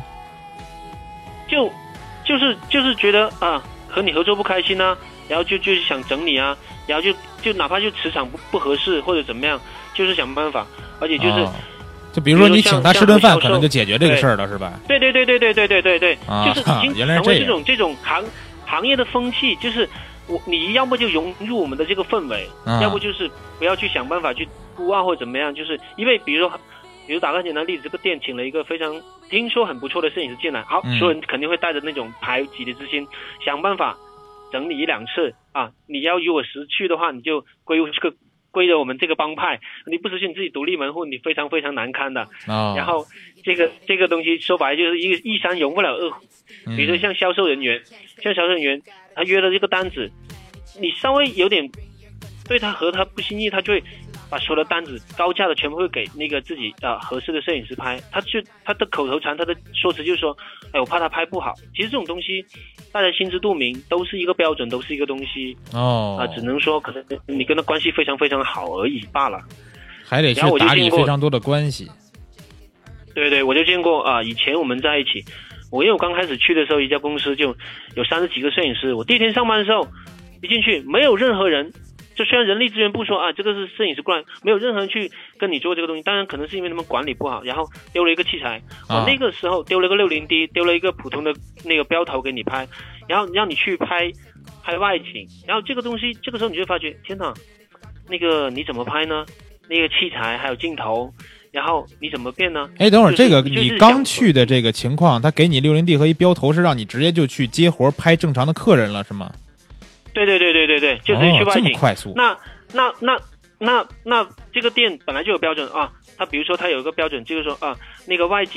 就是觉得和你合作不开心啊，然后就想整你啊，然后就哪怕就磁场不合适或者怎么样，就是想办法，而且就是就比如说你请他吃顿饭，可能就解决这个事儿了，是吧？ 对，就是已经成为这种行业的风气，就是你要么就融入我们的这个氛围，要不就是不要去想办法去孤傲或怎么样，就是因为比如打个简单例子，这个店请了一个非常听说很不错的摄影师进来，好，所有人肯定会带着那种排挤的之心，想办法整你1-2次你要如果实去的话，你就归着我们这个帮派，你不实去你自己独立门户，你非常非常难堪的。然后这个东西说白了就是一山容不了二虎。比如说像销售人员他约了这个单子，你稍微有点对他和他不心意，他就会把所有的单子高价的全部会给那个自己合适的摄影师拍。他的口头禅，他的说辞就是说，我怕他拍不好。其实这种东西大家心知肚明，都是一个标准，都是一个东西。只能说可能你跟他关系非常非常好而已罢了，还得去打理非常多的关系。 对，我就见过以前我们在一起，因为我刚开始去的时候，一家公司就有30几个摄影师。我第一天上班的时候，一进去没有任何人，就虽然人力资源部说这个是摄影师过来，没有任何人去跟你做这个东西。当然可能是因为他们管理不好，然后丢了一个器材。我那个时候丢了个 60D， 丢了一个普通的那个标头给你拍，然后让你去拍外景。然后这个东西，这个时候你就发觉，天哪，那个你怎么拍呢？那个器材还有镜头，然后你怎么变呢？ 等会儿这个你刚去的这个情况，他给你 60D 和一标头，是让你直接就去接活拍正常的客人了，是吗？ 对，就直接去外景。 这么快速？ 那这个店本来就有标准他比如说他有一个标准，就是说那个外景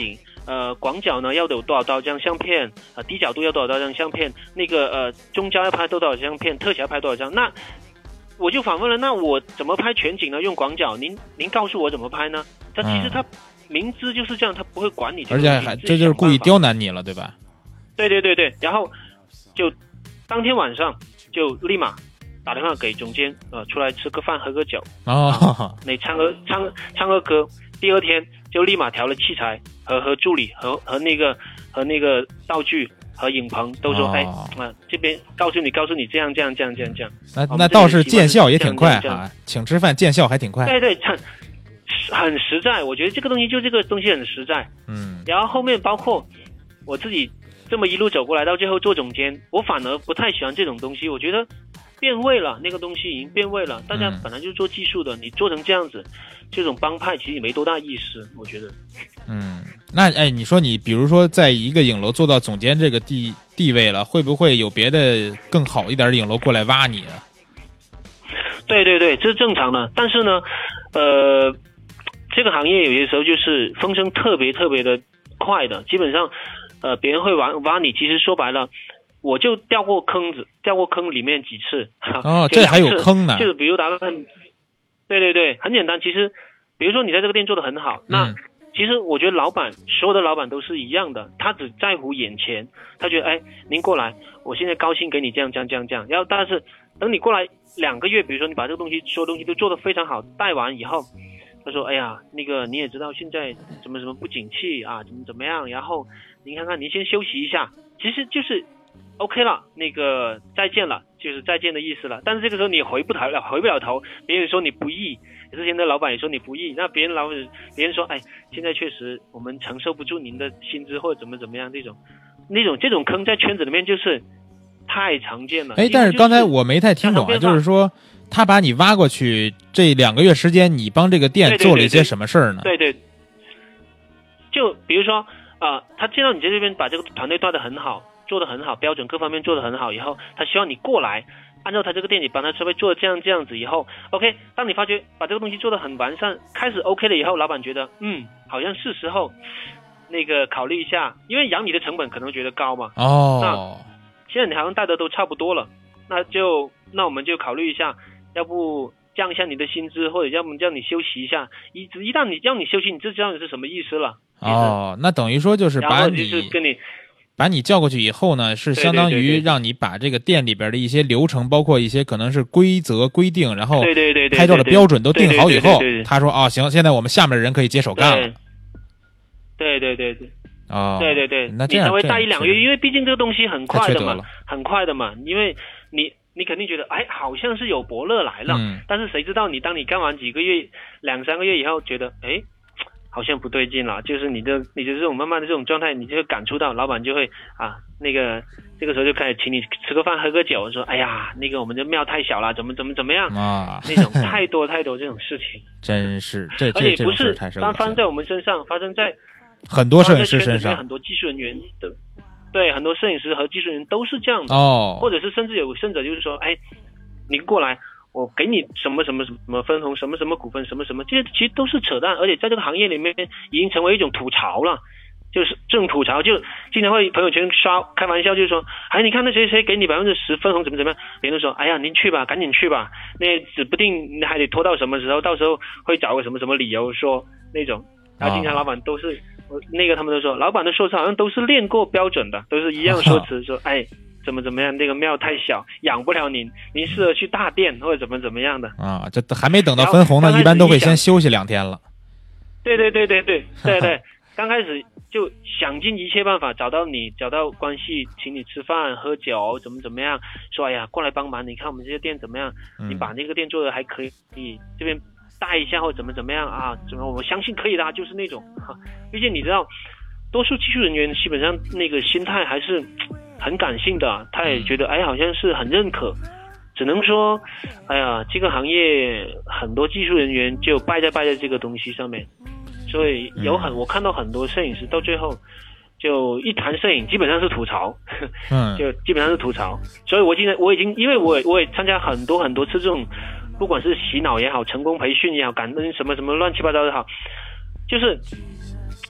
广角呢要有多少张相片，低角度要多少张相片，那个中焦要拍多少相片，特写要拍多少张。那我就反问了，那我怎么拍全景呢？用广角，您告诉我怎么拍呢？他其实他明知就是这样，他不会管你， 而且还这就是故意刁难你了，对吧？ 对，然后就当天晚上就立马打电话给总监，出来吃个饭喝个酒，那唱个歌。第二天就立马调了器材和助理和那个道具和影棚都说，这边告诉你这样。 那倒是见效也挺快哈，请吃饭见效还挺快。 对，很实在，我觉得这个东西很实在。然后后面包括我自己这么一路走过来，到最后做总监，我反而不太喜欢这种东西，我觉得变味了，那个东西已经变味了。大家本来就是做技术的，你做成这样子，这种帮派其实也没多大意思，我觉得。 那你说你比如说在一个影楼做到总监这个地位了，会不会有别的更好一点的影楼过来挖你啊？ 对，这是正常的。但是呢，这个行业有些时候就是风声特别的快的，基本上别人会挖你，其实说白了。我就掉过坑里面几次。 这还有坑呢。 就是比如打个对，很简单。其实，比如说你在这个店做得很好，那其实我觉得所有的老板都是一样的，他只在乎眼前，他觉得您过来，我现在高兴给你这样。然后但是等你过来2个月，比如说你把这个所有东西都做得非常好，带完以后，他说那个你也知道现在怎么不景气啊，怎么样，然后您看看您先休息一下，其实就是OK 了，那个再见了，就是再见的意思了。但是这个时候你回不了头，别人说你不义，之前的老板也说你不义，那别人说现在确实我们承受不住您的薪资或者怎么样，这种坑在圈子里面就是太常见了。 但是刚才我没太听懂啊，就是说他把你挖过去这2个月时间，你帮这个店做了一些什么事儿呢？ 对，就比如说他见到你在这边把这个团队带得很好，做得很好，标准各方面做得很好以后，他希望你过来按照他这个店里帮他稍微做这样子以后 OK， 当你发觉把这个东西做得很完善，开始 OK 了以后，老板觉得好像是时候那个考虑一下，因为养你的成本可能觉得高嘛。那现在你好像带的都差不多了，那我们就考虑一下，要不降一下你的薪资，或者要不叫你休息一下。一旦你让你休息，你就知道你是什么意思了。 那等于说就是把你叫过去以后呢，是相当于让你把这个店里边的一些流程，包括一些可能是规则规定，然后拍照的标准都定好以后，他说行，现在我们下面的人可以接手干了。 对， 那这样你稍微带1-2个月，因为毕竟这个东西很快的嘛，因为你肯定觉得好像是有伯乐来了，但是谁知道当你干完几个月2-3个月以后，觉得好像不对劲了，就是你的这种慢慢的这种状态，你就会感触到，老板就会这个时候就开始请你吃个饭喝个酒，说那个我们这庙太小了，怎么样那种太多这种事情， 真是这而且不是发生在我们身上，发生在很多摄影师身上， 很多技术人员的，对，很多摄影师和技术人员都是这样的或者是甚至就是说你过来，我给你什么分红，什么股份，什么，这些其实都是扯淡，而且在这个行业里面已经成为一种吐槽了。就是这种吐槽，就经常会朋友圈刷开玩笑，就是说，你看那谁给你10%分红怎么样？别人说，您去吧，赶紧去吧，那指不定你还得拖到什么时候，到时候会找个什么理由说那种。然后经常老板都是他们都说，老板的说辞好像都是练过标准的，都是一样说辞，说怎么样，那个庙太小，养不了您适合去大店或者怎么样的这还没等到分红呢，一般都会先休息2天了。 对，刚开始就想尽一切办法找到关系，请你吃饭喝酒，怎么样，说过来帮忙，你看我们这些店怎么样，你把那个店做的还可以，这边带一下或怎么样我相信可以的，就是那种毕竟你知道多数技术人员基本上那个心态还是很感性的，他也觉得好像是很认可，只能说这个行业很多技术人员就败在这个东西上面，所以我看到很多摄影师到最后就一谈摄影基本上是吐槽就基本上是吐槽。所以我已经因为我也参加很多次这种，不管是洗脑也好，成功培训也好，感恩什么乱七八糟也好，就是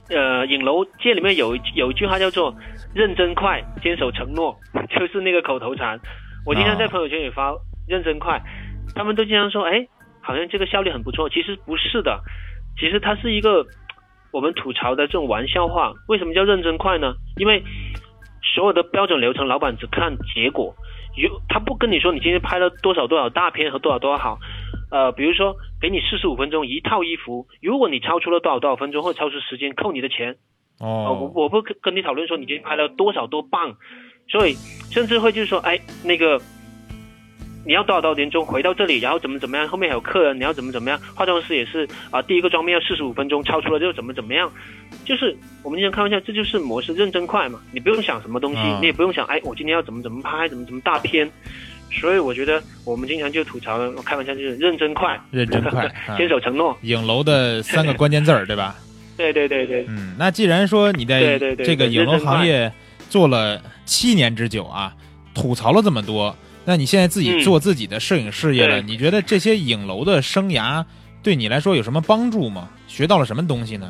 影楼界里面有一句话叫做认真快，坚守承诺，就是那个口头禅。我经常在朋友圈也发认真快，他们都经常说，哎，好像这个效率很不错。其实不是的，其实它是一个我们吐槽的这种玩笑话。为什么叫认真快呢？因为所有的标准流程，老板只看结果，他不跟你说你今天拍了多少大片和多少好。比如说给你45分钟一套衣服，如果你超出了多少分钟或者超出时间，扣你的钱。我不跟你讨论说你今天拍了多棒，所以甚至会就是说，哎，那个你要多少点钟回到这里，然后怎么样，后面还有客人，你要怎么样，化妆师也是第一个妆面要45分钟，超出了就怎么样，就是我们经常开玩笑，这就是模式认真快嘛，你不用想什么东西，你也不用想，哎，我今天要怎么拍，怎么大片。所以我觉得我们经常就吐槽，开玩笑就是认真快，坚守承诺， 影楼的3个关键字儿，对吧？ 对。 那既然说你在这个影楼行业做了7年之久啊，吐槽了这么多，那你现在自己做自己的摄影事业了，你觉得这些影楼的生涯对你来说有什么帮助吗？学到了什么东西呢？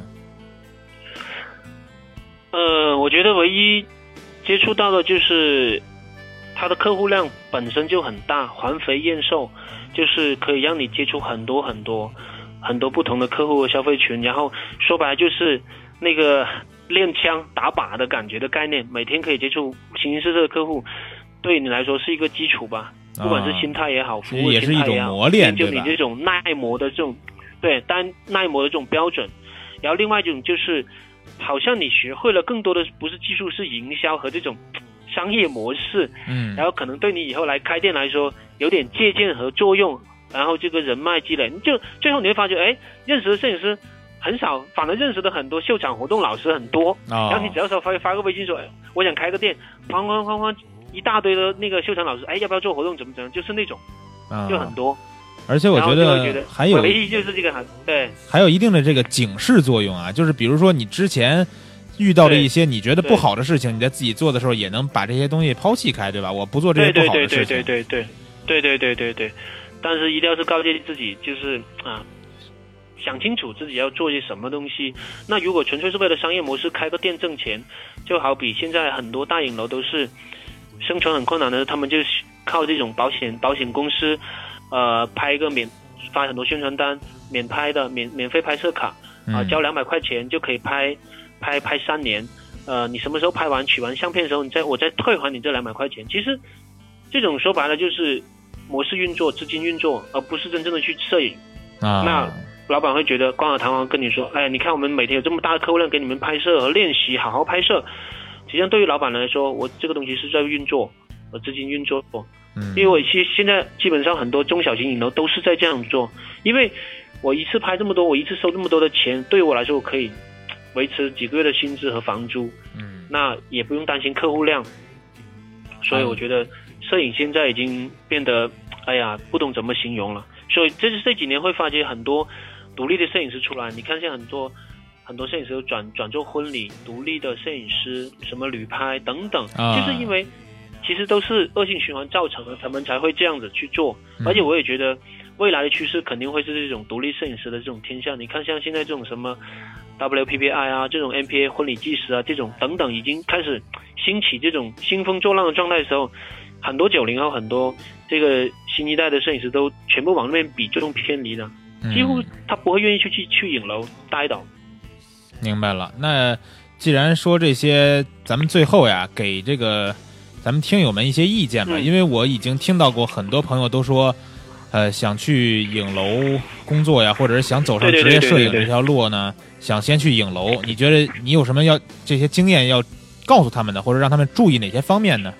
我觉得唯一接触到的就是它的客户量本身就很大，环肥燕瘦，就是可以让你接触很多不同的客户和消费群，然后说白了就是那个练枪打靶的感觉的概念，每天可以接触形形色色的客户，对你来说是一个基础吧，不管是心态也好，服务心态也好， 也是一种磨练， 就你这种耐磨的这种耐磨的这种标准。然后另外一种就是好像你学会了更多的不是技术，是营销和这种商业模式，然后可能对你以后来开店来说有点借鉴和作用，然后这个人脉积累，就最后你会发觉，哎，认识的摄影师很少，反而认识的很多秀场活动老师很多，然后你只要说发个微信说，哎，我想开个店，哐一大堆的那个秀场老师，哎，要不要做活动，怎么就是那种，就很多。 而且我觉得还有唯一就是这个对， 还有一定的这个警示作用啊，就是比如说你之前遇到了一些你觉得不好的事情，你在自己做的时候也能把这些东西抛弃开，对吧？我不做这些不好的事情。 对。但是一定要是告诫自己，就是想清楚自己要做些什么东西。那如果纯粹是为了商业模式开个店挣钱，就好比现在很多大影楼都是生存很困难的，他们就靠这种保险公司拍一个发很多宣传单，免费拍摄卡交200块钱就可以拍3年，你什么时候拍完取完相片的时候，我再退还你这200块钱。其实这种说白了就是模式运作、资金运作，而不是真正的去摄影。那老板会觉得光耳堂皇跟你说，哎，你看我们每天有这么大的客户量给你们拍摄和练习，好好拍摄。实际上对于老板来说，我这个东西是在运作，资金运作。因为我现在基本上很多中小型影楼都是在这样做，因为我一次拍这么多，我一次收这么多的钱，对于我来说我可以维持几个月的薪资和房租，那也不用担心客户量。所以我觉得摄影现在已经变得不懂怎么形容了。所以这几年会发觉很多独立的摄影师出来，你看现在很多摄影师转做婚礼，独立的摄影师，什么旅拍等等，就是因为其实都是恶性循环造成的，他们才会这样子去做。而且我也觉得未来的趋势肯定会是这种独立摄影师的这种天下。你看像现在这种什么 WPPI 这种 MPA 婚礼纪实这种等等已经开始兴起这种兴风作浪的状态的时候，很多90后很多这个新一代的摄影师都全部往那边比，这种偏离了，几乎他不会愿意去影楼待到。 明白了。那既然说这些，咱们最后呀给这个咱们听友们一些意见吧，因为我已经听到过很多朋友都说想去影楼工作呀，或者是想走上职业摄影这条路呢，想先去影楼。你觉得你有什么这些经验要告诉他们的，或者让他们注意哪些方面呢？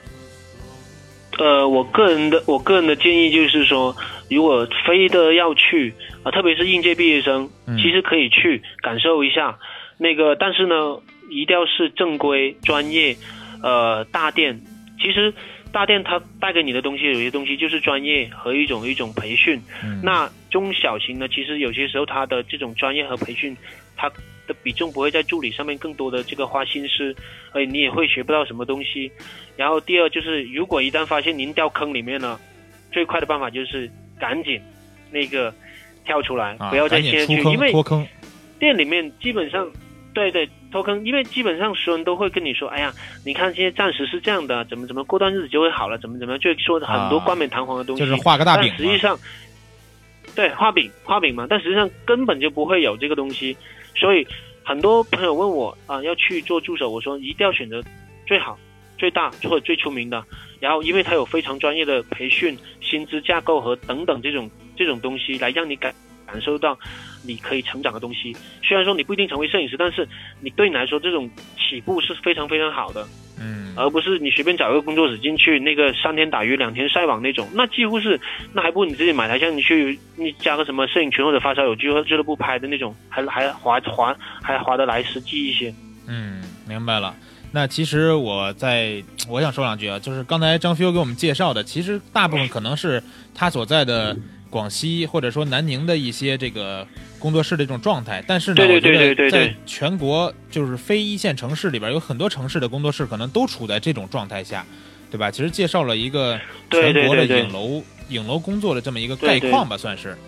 我个人的建议就是说，如果非的要去特别是应届毕业生，其实可以去感受一下那个，但是呢一定要是正规专业大店。其实大店它带给你的东西有些东西就是专业和一种培训，那中小型呢，其实有些时候它的这种专业和培训，它的比重不会在助理上面更多的这个花心思，而你也会学不到什么东西。然后第二就是如果一旦发现您掉坑里面了，最快的办法就是赶紧那个跳出来，不要再陷下去，因为店里面基本上对，脱坑，因为基本上所有人都会跟你说，哎呀，你看现在暂时是这样的，怎么过段日子就会好了，怎么就会说很多冠冕堂皇的东西， 就是画个大饼嘛。 但实际上，对，画饼嘛，但实际上根本就不会有这个东西。所以很多朋友问我要去做助手，我说一定要选择最好、最大或者最出名的，然后因为它有非常专业的培训、薪资架构和等等这种东西，来让你感受到你可以成长的东西。虽然说你不一定成为摄影师，但是你对你来说这种起步是非常非常好的，而不是你随便找一个工作室进去，那个3天打鱼2天晒网那种，那几乎是，那还不如你自己买台相机你加个什么摄影群或者发烧友俱乐部拍的那种，还划得来实际一些。 明白了。那其实我想说两句啊，就是刚才张飞给我们介绍的，其实大部分可能是他所在的广西或者说南宁的一些这个工作室的这种状态，但是呢，我觉得在全国就是非一线城市里边，有很多城市的工作室可能都处在这种状态下，对吧？其实介绍了一个全国的影楼工作的这么一个概况吧，算是。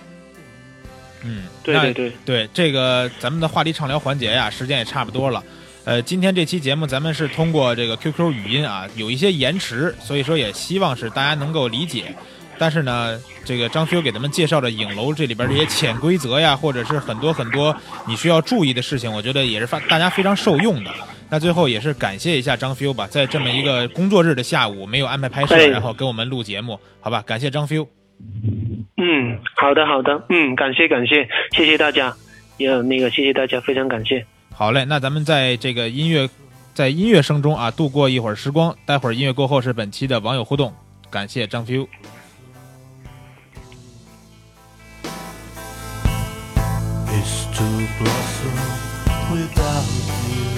对，这个咱们的话题畅聊环节呀，时间也差不多了。今天这期节目咱们是通过这个 QQ 语音啊，有一些延迟，所以说也希望是大家能够理解。但是呢，这个张飞给咱们介绍的影楼这里边这些潜规则呀，或者是很多你需要注意的事情，我觉得也是大家非常受用的。那最后也是感谢一下张飞吧，在这么一个工作日的下午没有安排拍摄，然后跟我们录节目，好吧？感谢张飞。 好的，感谢，谢谢大家，也谢谢大家，非常感谢。 好嘞，那咱们在这个音乐声中啊度过一会儿时光，待会儿音乐过后是本期的网友互动，感谢张飞。 Is to blossom without you.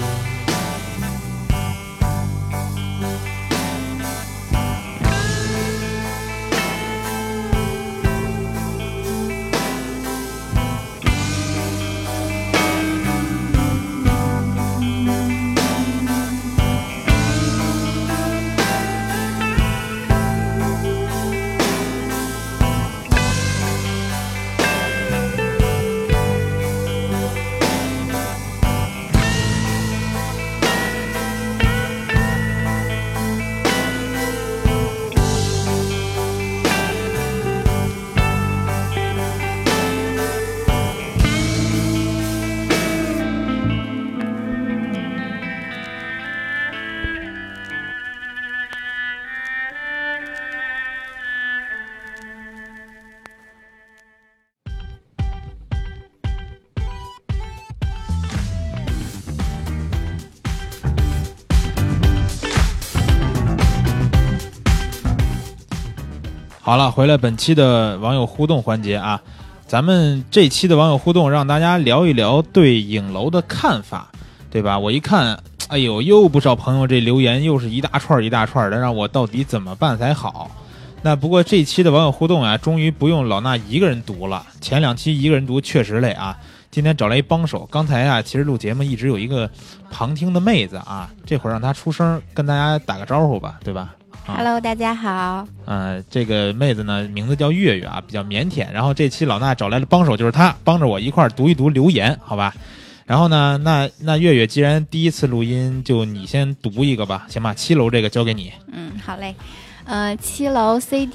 好了，回来本期的网友互动环节啊，咱们这期的网友互动让大家聊一聊对影楼的看法，对吧？我一看，哎呦，又不少朋友这留言又是一大串的，让我到底怎么办才好？那不过这期的网友互动啊，终于不用老衲一个人读了，前2期一个人读确实累啊。今天找来一帮手，刚才啊，其实录节目一直有一个旁听的妹子啊，这会儿让她出声跟大家打个招呼吧，对吧 ？Hello， 大家好。 这个妹子呢，名字叫月月啊，比较腼腆。然后这期老衲找来了帮手，就是她，帮着我一块儿读一读留言，好吧？然后呢，那月月既然第一次录音，就你先读一个吧，行吧？7楼这个交给你。 好嘞。7楼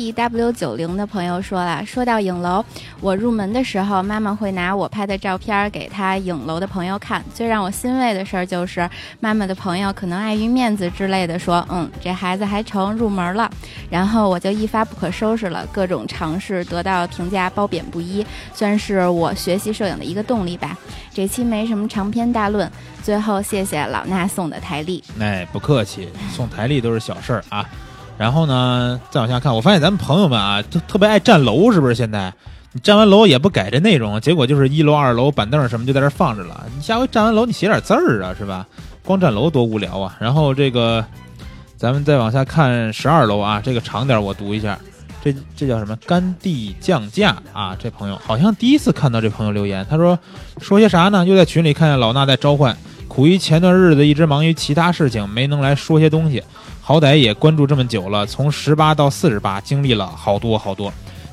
CDW90 的朋友说了，说到影楼，我入门的时候，妈妈会拿我拍的照片给她影楼的朋友看。最让我欣慰的事儿就是，妈妈的朋友可能碍于面子之类的说，这孩子还成入门了。然后我就一发不可收拾了，各种尝试得到评价褒贬不一，算是我学习摄影的一个动力吧。这期没什么长篇大论，最后谢谢老衲送的台历。 不客气，送台历都是小事儿啊。然后呢，再往下看，我发现咱们朋友们啊，都特别爱站楼，是不是？现在你站完楼也不改这内容，结果就是1楼、2楼板凳什么就在这放着了。你下回站完楼你写点字儿啊，是吧？光站楼多无聊啊。然后这个，咱们再往下看12楼啊，这个长点我读一下，这叫什么？甘地降价啊！这朋友好像第一次看到这朋友留言，他说些啥呢？又在群里看见老衲在召唤，苦于前段日子一直忙于其他事情，没能来说些东西。好歹也关注这么久了，从18到48经历了好多。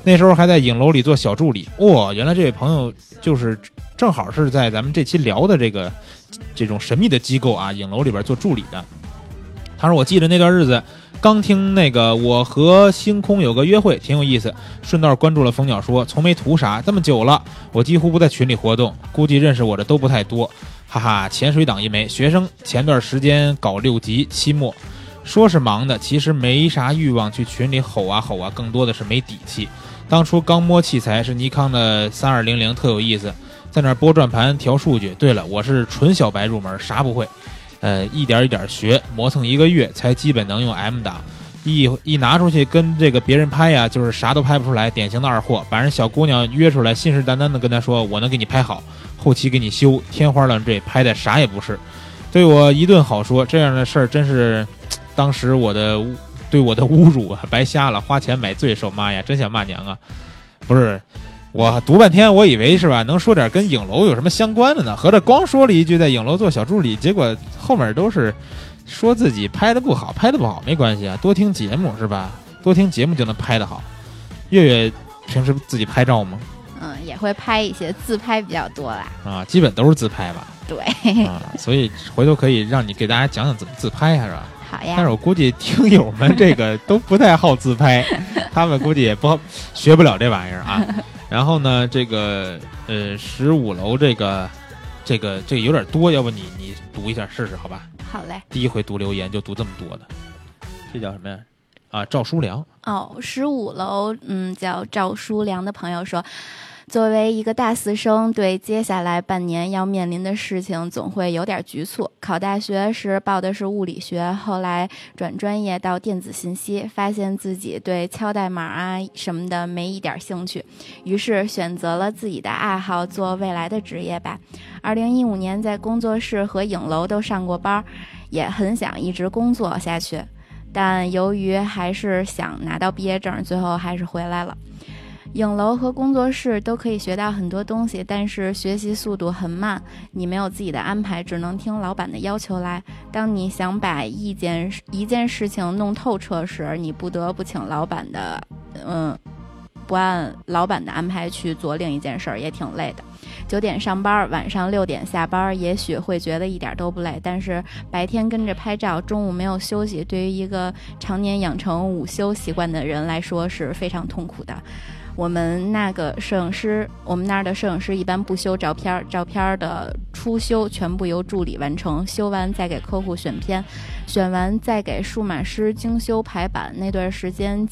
那时候还在影楼里做小助理。原来这位朋友就是正好是在咱们这期聊的这种神秘的机构啊，影楼里边做助理的。他说我记得那段日子刚听那个我和星空有个约会挺有意思，顺道关注了蜂鸟说，从没图啥，这么久了我几乎不在群里活动，估计认识我的都不太多，哈哈，潜水党一枚，学生，前段时间搞6级期末，说是忙的，其实没啥欲望去群里吼啊吼啊，更多的是没底气。当初刚摸器材是尼康的3200，特有意思，在那儿拨转盘调数据。对了，我是纯小白入门，啥不会，一点一点学，磨蹭1个月才基本能用 M 档。一拿出去跟这个别人拍呀，就是啥都拍不出来，典型的二货。把人小姑娘约出来，信誓旦旦的跟她说，我能给你拍好，后期给你修，天花乱坠，拍的啥也不是。对我一顿好说，这样的事儿真是当时对我的侮辱啊，白瞎了，花钱买罪受，妈呀，真想骂娘啊！不是，我读半天，我以为是吧，能说点跟影楼有什么相关的呢？合着光说了一句在影楼做小助理，结果后面都是说自己拍的不好，拍的不好没关系啊，多听节目是吧？多听节目就能拍得好。月月平时自己拍照吗？ 也会拍一些，自拍比较多啦。 啊，基本都是自拍吧？ 对。 啊，所以回头可以让你给大家讲讲怎么自拍是吧？ 好呀。 但是我估计听友们这个都不太好自拍，他们估计也学不了这玩意儿啊。然后呢，这个15楼这个有点多，要不你读一下试试好吧？ 好嘞。 第一回读留言就读这么多的，这叫什么呀？啊，赵书良。 15楼，叫赵书良的朋友说，作为一个大4生，对接下来半年要面临的事情总会有点局促。考大学时报的是物理学，后来转专业到电子信息，发现自己对敲代码啊什么的没一点兴趣，于是选择了自己的爱好做未来的职业吧。2015年在工作室和影楼都上过班，也很想一直工作下去，但由于还是想拿到毕业证，最后还是回来了。影楼和工作室都可以学到很多东西，但是学习速度很慢，你没有自己的安排，只能听老板的要求来。当你想把一件事情弄透彻时，你不得不请老板的不按老板的安排去做另一件事儿，也挺累的。9点上班，晚上6点下班，也许会觉得一点都不累，但是白天跟着拍照，中午没有休息，对于一个常年养成午休习惯的人来说是非常痛苦的。我们那儿的摄影师一般不修照片的初修全部由助理完成，修完再给客户选片，选完再给数码师精修排版。那段时间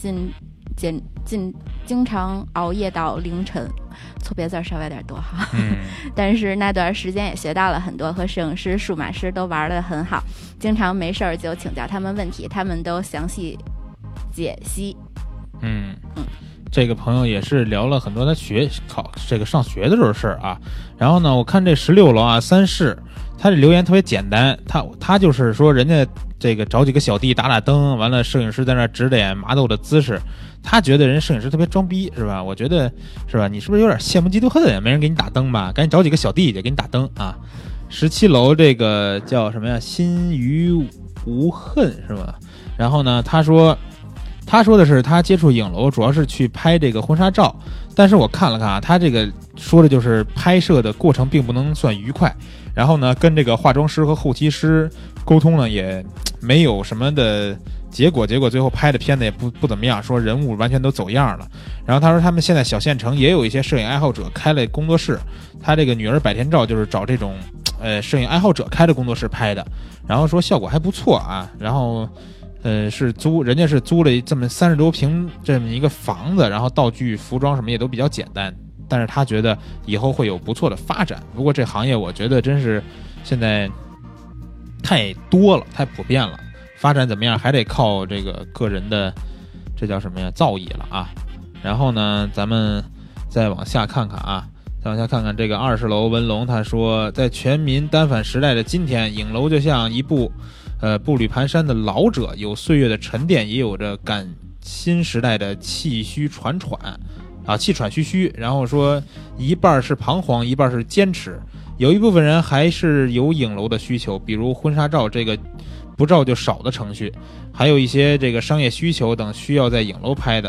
经常熬夜到凌晨，错别字稍微有点多哈。但是那段时间也学到了很多，和摄影师、数码师都玩得很好，经常没事就请教他们问题，他们都详细解析。 这个朋友也是聊了很多他上学的时候事儿啊。然后呢，我看这16楼啊，3室，他这留言特别简单，他就是说人家这个找几个小弟打灯，完了摄影师在那指点麻豆的姿势，他觉得人摄影师特别装逼是吧？我觉得是吧？你是不是有点羡慕嫉妒恨呀？没人给你打灯吧？赶紧找几个小弟姐给你打灯啊！17楼这个叫什么呀？心于无恨是吧？然后呢，他说的是他接触影楼主要是去拍这个婚纱照，但是我看了看啊，他这个说的就是拍摄的过程并不能算愉快，然后呢跟这个化妆师和后期师沟通呢也没有什么的结果最后拍的片子也不怎么样，说人物完全都走样了。然后他说他们现在小县城也有一些摄影爱好者开了工作室，他这个女儿百天照就是找这种摄影爱好者开的工作室拍的，然后说效果还不错啊，然后人家是租了这么30多平这么一个房子，然后道具服装什么也都比较简单，但是他觉得以后会有不错的发展。不过这行业我觉得真是现在太多了，太普遍了，发展怎么样还得靠这个个人的这叫什么呀造诣了啊。然后呢咱们再往下看看啊，这个20楼文龙，他说在全民单反时代的今天，影楼就像一部步履蹒跚的老者，有岁月的沉淀，也有着赶新时代的气喘吁吁。然后说一半是彷徨，一半是坚持。有一部分人还是有影楼的需求，比如婚纱照这个不照就少的程序，还有一些这个商业需求等需要在影楼拍的。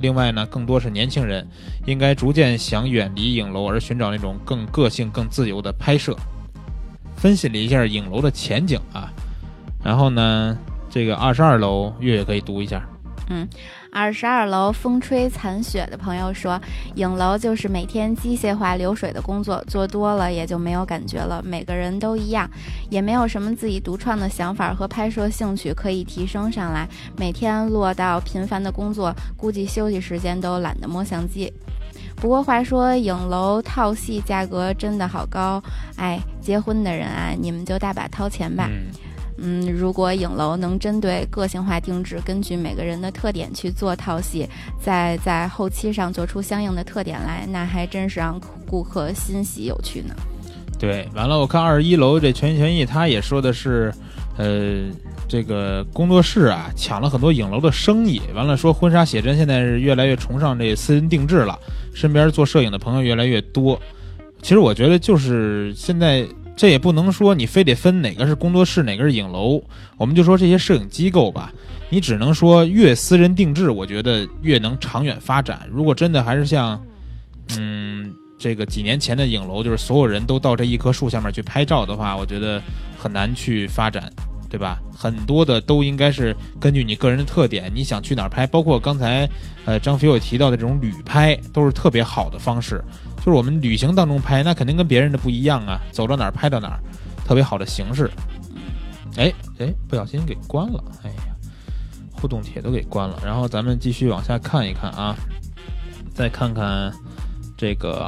另外呢，更多是年轻人，应该逐渐想远离影楼，而寻找那种更个性、更自由的拍摄。分析了一下影楼的前景啊，然后呢，这个22楼月月可以读一下。 22楼风吹残雪的朋友说，影楼就是每天机械化流水的工作，做多了也就没有感觉了，每个人都一样，也没有什么自己独创的想法和拍摄兴趣可以提升上来，每天落到频繁的工作，估计休息时间都懒得摸相机。不过话说，影楼套戏价格真的好高，结婚的人啊，你们就大把掏钱吧。如果影楼能针对个性化定制，根据每个人的特点去做套戏，再在后期上做出相应的特点来，那还真是让顾客欣喜有趣呢。 对，完了，我看21楼这全心全意，他也说的是，这个工作室啊抢了很多影楼的生意。完了说婚纱写真现在是越来越崇尚这私人定制了，身边做摄影的朋友越来越多。其实我觉得就是现在。这也不能说你非得分哪个是工作室哪个是影楼，我们就说这些摄影机构吧，你只能说越私人定制我觉得越能长远发展。如果真的还是像这个几年前的影楼，就是所有人都到这一棵树下面去拍照的话，我觉得很难去发展，对吧？很多的都应该是根据你个人的特点，你想去哪儿拍，包括刚才张飞有提到的这种旅拍，都是特别好的方式。就是我们旅行当中拍，那肯定跟别人的不一样啊，走到哪儿拍到哪儿，特别好的形式。不小心给关了，互动帖都给关了。然后咱们继续往下看一看啊，再看看这个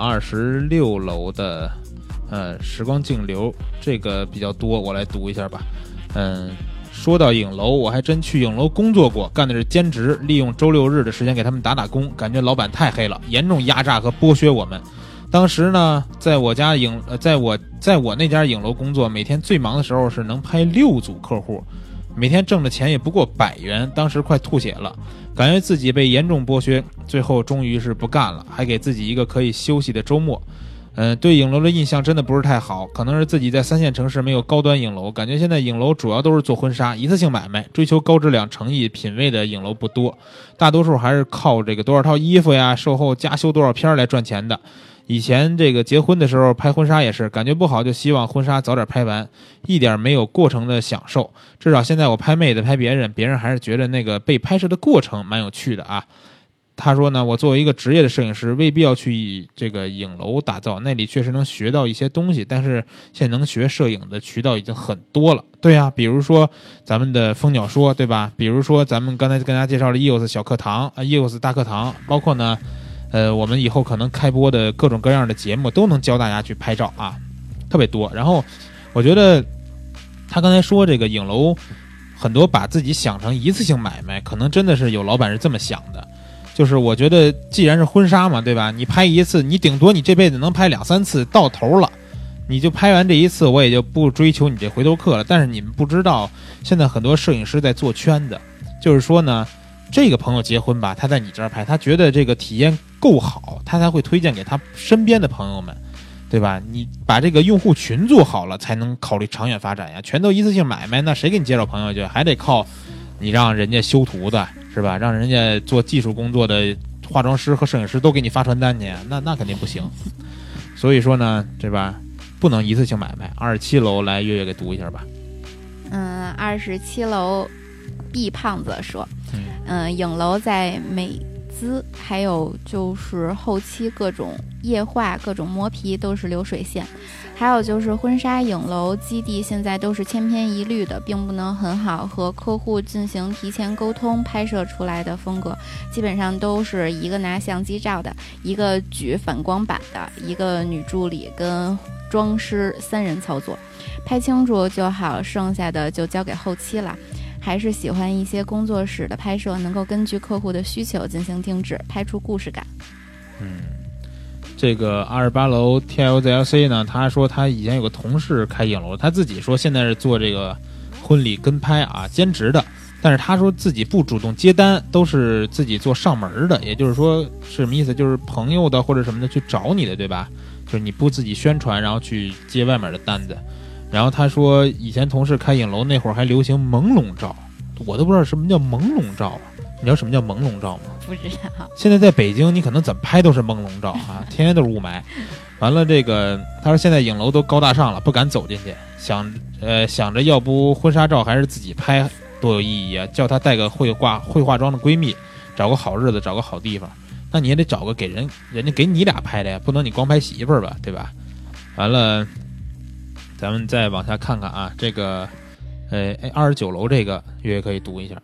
26楼的时光净流，这个比较多，我来读一下吧。说到影楼，我还真去影楼工作过，干的是兼职，利用周六日的时间给他们打工，感觉老板太黑了，严重压榨和剥削我们。当时呢，在我那家影楼工作，每天最忙的时候是能拍6组客户，每天挣的钱也不过100元，当时快吐血了，感觉自己被严重剥削，最后终于是不干了，还给自己一个可以休息的周末。对影楼的印象真的不是太好，可能是自己在3线城市没有高端影楼，感觉现在影楼主要都是做婚纱，一次性买卖，追求高质量诚意品味的影楼不多，大多数还是靠这个多少套衣服呀，售后加修多少片来赚钱的。以前这个结婚的时候拍婚纱也是，感觉不好就希望婚纱早点拍完，一点没有过程的享受。至少现在我拍妹子拍别人还是觉得那个被拍摄的过程蛮有趣的啊。他说呢，我作为一个职业的摄影师，未必要去这个影楼打造，那里确实能学到一些东西，但是现在能学摄影的渠道已经很多了。对啊，比如说咱们的蜂鸟说，对吧？比如说咱们刚才跟大家介绍了 EOS 小课堂，EOS 大课堂，包括呢我们以后可能开播的各种各样的节目都能教大家去拍照啊，特别多。然后我觉得他刚才说这个影楼很多把自己想成一次性买卖，可能真的是有老板是这么想的。就是我觉得既然是婚纱嘛，对吧？你拍一次，你顶多你这辈子能拍2-3次到头了，你就拍完这一次，我也就不追求你这回头客了。但是你们不知道，现在很多摄影师在做圈子，就是说呢，这个朋友结婚吧，他在你这儿拍，他觉得这个体验够好，他才会推荐给他身边的朋友们，对吧？你把这个用户群做好了，才能考虑长远发展呀。全都一次性买卖，那谁给你介绍朋友去？还得靠你让人家修图的，是吧？让人家做技术工作的化妆师和摄影师都给你发传单去，那肯定不行。所以说呢，对吧？不能一次性买卖。27楼来月月给读一下吧。 27楼 B 胖子说，影楼在美资，还有就是后期各种液化、各种磨皮都是流水线，还有就是婚纱影楼基地现在都是千篇一律的，并不能很好和客户进行提前沟通，拍摄出来的风格基本上都是一个拿相机照的，一个举反光板的，一个女助理跟妆师3人操作，拍清楚就好，剩下的就交给后期了。还是喜欢一些工作室的拍摄，能够根据客户的需求进行定制，拍出故事感。 这个28楼 TLZLC 呢，他说他以前有个同事开影楼，他自己说现在是做这个婚礼跟拍啊，兼职的，但是他说自己不主动接单，都是自己做上门的，也就是说是什么意思？就是朋友的或者什么的去找你的，对吧？就是你不自己宣传，然后去接外面的单子。然后他说以前同事开影楼那会儿还流行朦胧照，我都不知道什么叫朦胧照， 你知道什么叫朦胧照吗？ 不知道。 现在在北京，你可能怎么拍都是朦胧照啊，天天都是雾霾。完了，这个他说现在影楼都高大上了，不敢走进去，想着要不婚纱照还是自己拍多有意义啊，叫他带个会化妆的闺蜜，找个好日子，找个好地方。那你也得找个人家给你俩拍的呀，不能你光拍媳妇儿吧，对吧？完了，咱们再往下看看啊，这个29楼这个月可以读一下。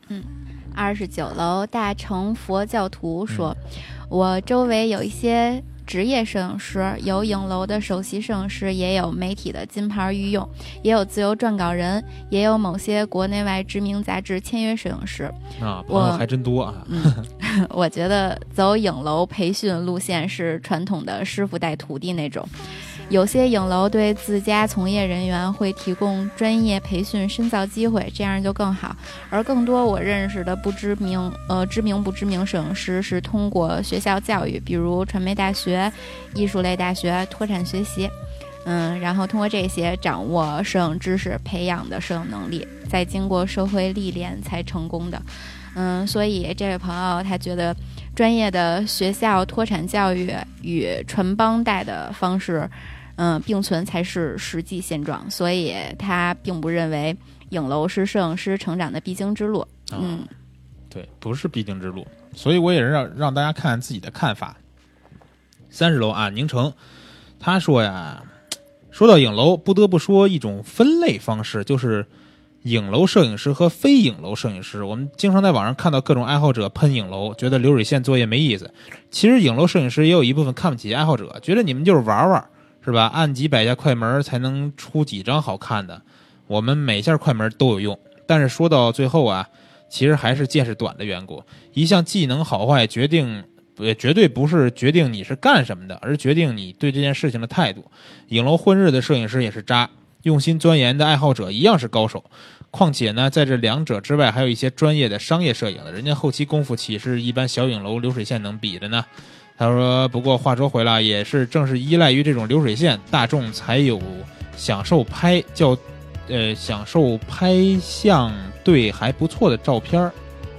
29楼大乘佛教徒说，我周围有一些职业摄影师，有影楼的首席摄影师，也有媒体的金牌御用，也有自由撰稿人，也有某些国内外知名杂志签约摄影师啊，朋友还真多啊。 我觉得走影楼培训路线是传统的师傅带徒弟那种，有些影楼对自家从业人员会提供专业培训深造机会，这样就更好。而更多我认识的知名不知名摄影师是通过学校教育，比如传媒大学、艺术类大学脱产学习，然后通过这些掌握摄影知识，培养的摄影能力，再经过社会历练才成功的。所以这位朋友他觉得专业的学校脱产教育与传帮带的方式并存才是实际现状，所以他并不认为影楼是摄影师成长的必经之路。 对，不是必经之路，所以我也是让大家看看自己的看法。30楼啊，宁城他说呀，说到影楼，不得不说一种分类方式，就是影楼摄影师和非影楼摄影师。我们经常在网上看到各种爱好者喷影楼，觉得流水线作业没意思。其实影楼摄影师也有一部分看不起爱好者，觉得你们就是玩玩，是吧？按几百下快门才能出几张好看的，我们每下快门都有用。但是说到最后啊，其实还是见识短的缘故。一项技能好坏绝对不是决定你是干什么的，而决定你对这件事情的态度。影楼混日的摄影师也是渣，用心钻研的爱好者一样是高手。况且呢，在这两者之外，还有一些专业的商业摄影的，人家后期功夫岂是一般小影楼流水线能比的呢？他说，不过话说回来，也是正是依赖于这种流水线，大众才有享受拍相对还不错的照片，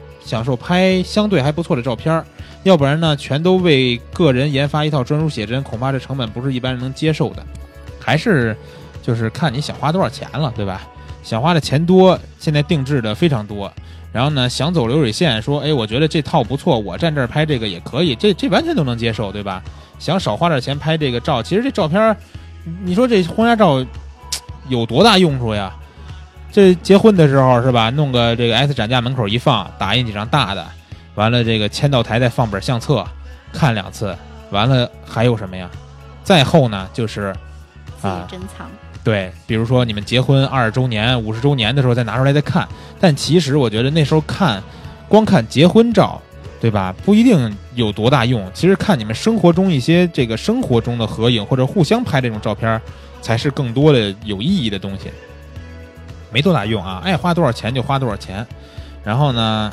要不然呢，全都为个人研发一套专属写真，恐怕这成本不是一般人能接受的。还是就是看你想花多少钱了，对吧？想花的钱多，现在定制的非常多。然后呢，想走流水线，说，我觉得这套不错，我站这儿拍这个也可以，这完全都能接受，对吧？想少花点钱拍这个照，其实这照片，你说这婚纱照有多大用处呀？这结婚的时候是吧，弄个这个 S 展架门口一放，打印几张大的，完了这个签到台再放本相册，看2次，完了还有什么呀？再后呢就是自己珍藏。 对，比如说你们结婚20周年、50周年的时候再拿出来再看，但其实我觉得那时候光看结婚照，对吧？不一定有多大用。其实看你们生活中一些这个生活中的合影或者互相拍这种照片，才是更多的有意义的东西。没多大用啊，爱花多少钱就花多少钱。然后呢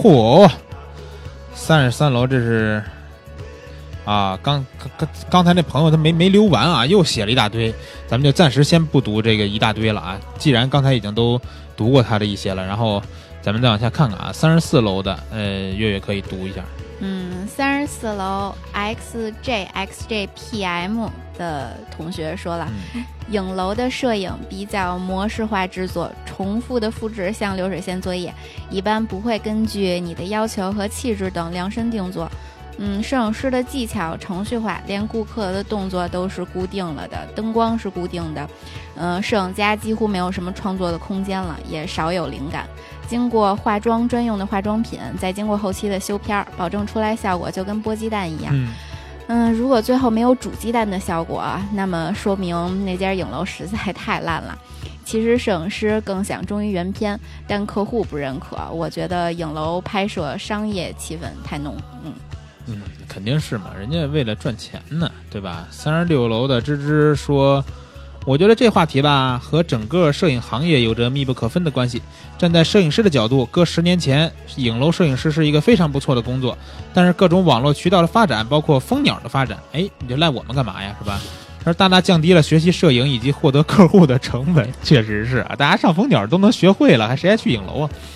，33楼这是啊，刚才那朋友他没留完啊，又写了一大堆，咱们就暂时先不读这个一大堆了啊。既然刚才已经都读过他的一些了，然后咱们再往下看看啊。34楼的月月可以读一下。 34楼 XJXJPM 的同学说了，影楼的摄影比较模式化制作，重复的复制像流水线作业，一般不会根据你的要求和气质等量身定做。摄影师的技巧程序化，连顾客的动作都是固定了的，灯光是固定的，摄影家几乎没有什么创作的空间了，也少有灵感。经过化妆专用的化妆品，再经过后期的修片，保证出来效果就跟剥鸡蛋一样。如果最后没有煮鸡蛋的效果，那么说明那家影楼实在太烂了。其实摄影师更想忠于原片，但客户不认可。我觉得影楼拍摄商业气氛太浓。 肯定是嘛，人家为了赚钱呢，对吧？36楼的芝芝说，我觉得这话题吧，和整个摄影行业有着密不可分的关系。站在摄影师的角度，搁10年前，影楼摄影师是一个非常不错的工作，但是各种网络渠道的发展，包括蜂鸟的发展，你就赖我们干嘛呀，是吧？而大大降低了学习摄影以及获得客户的成本，确实是啊，大家上蜂鸟都能学会了，谁还去影楼啊？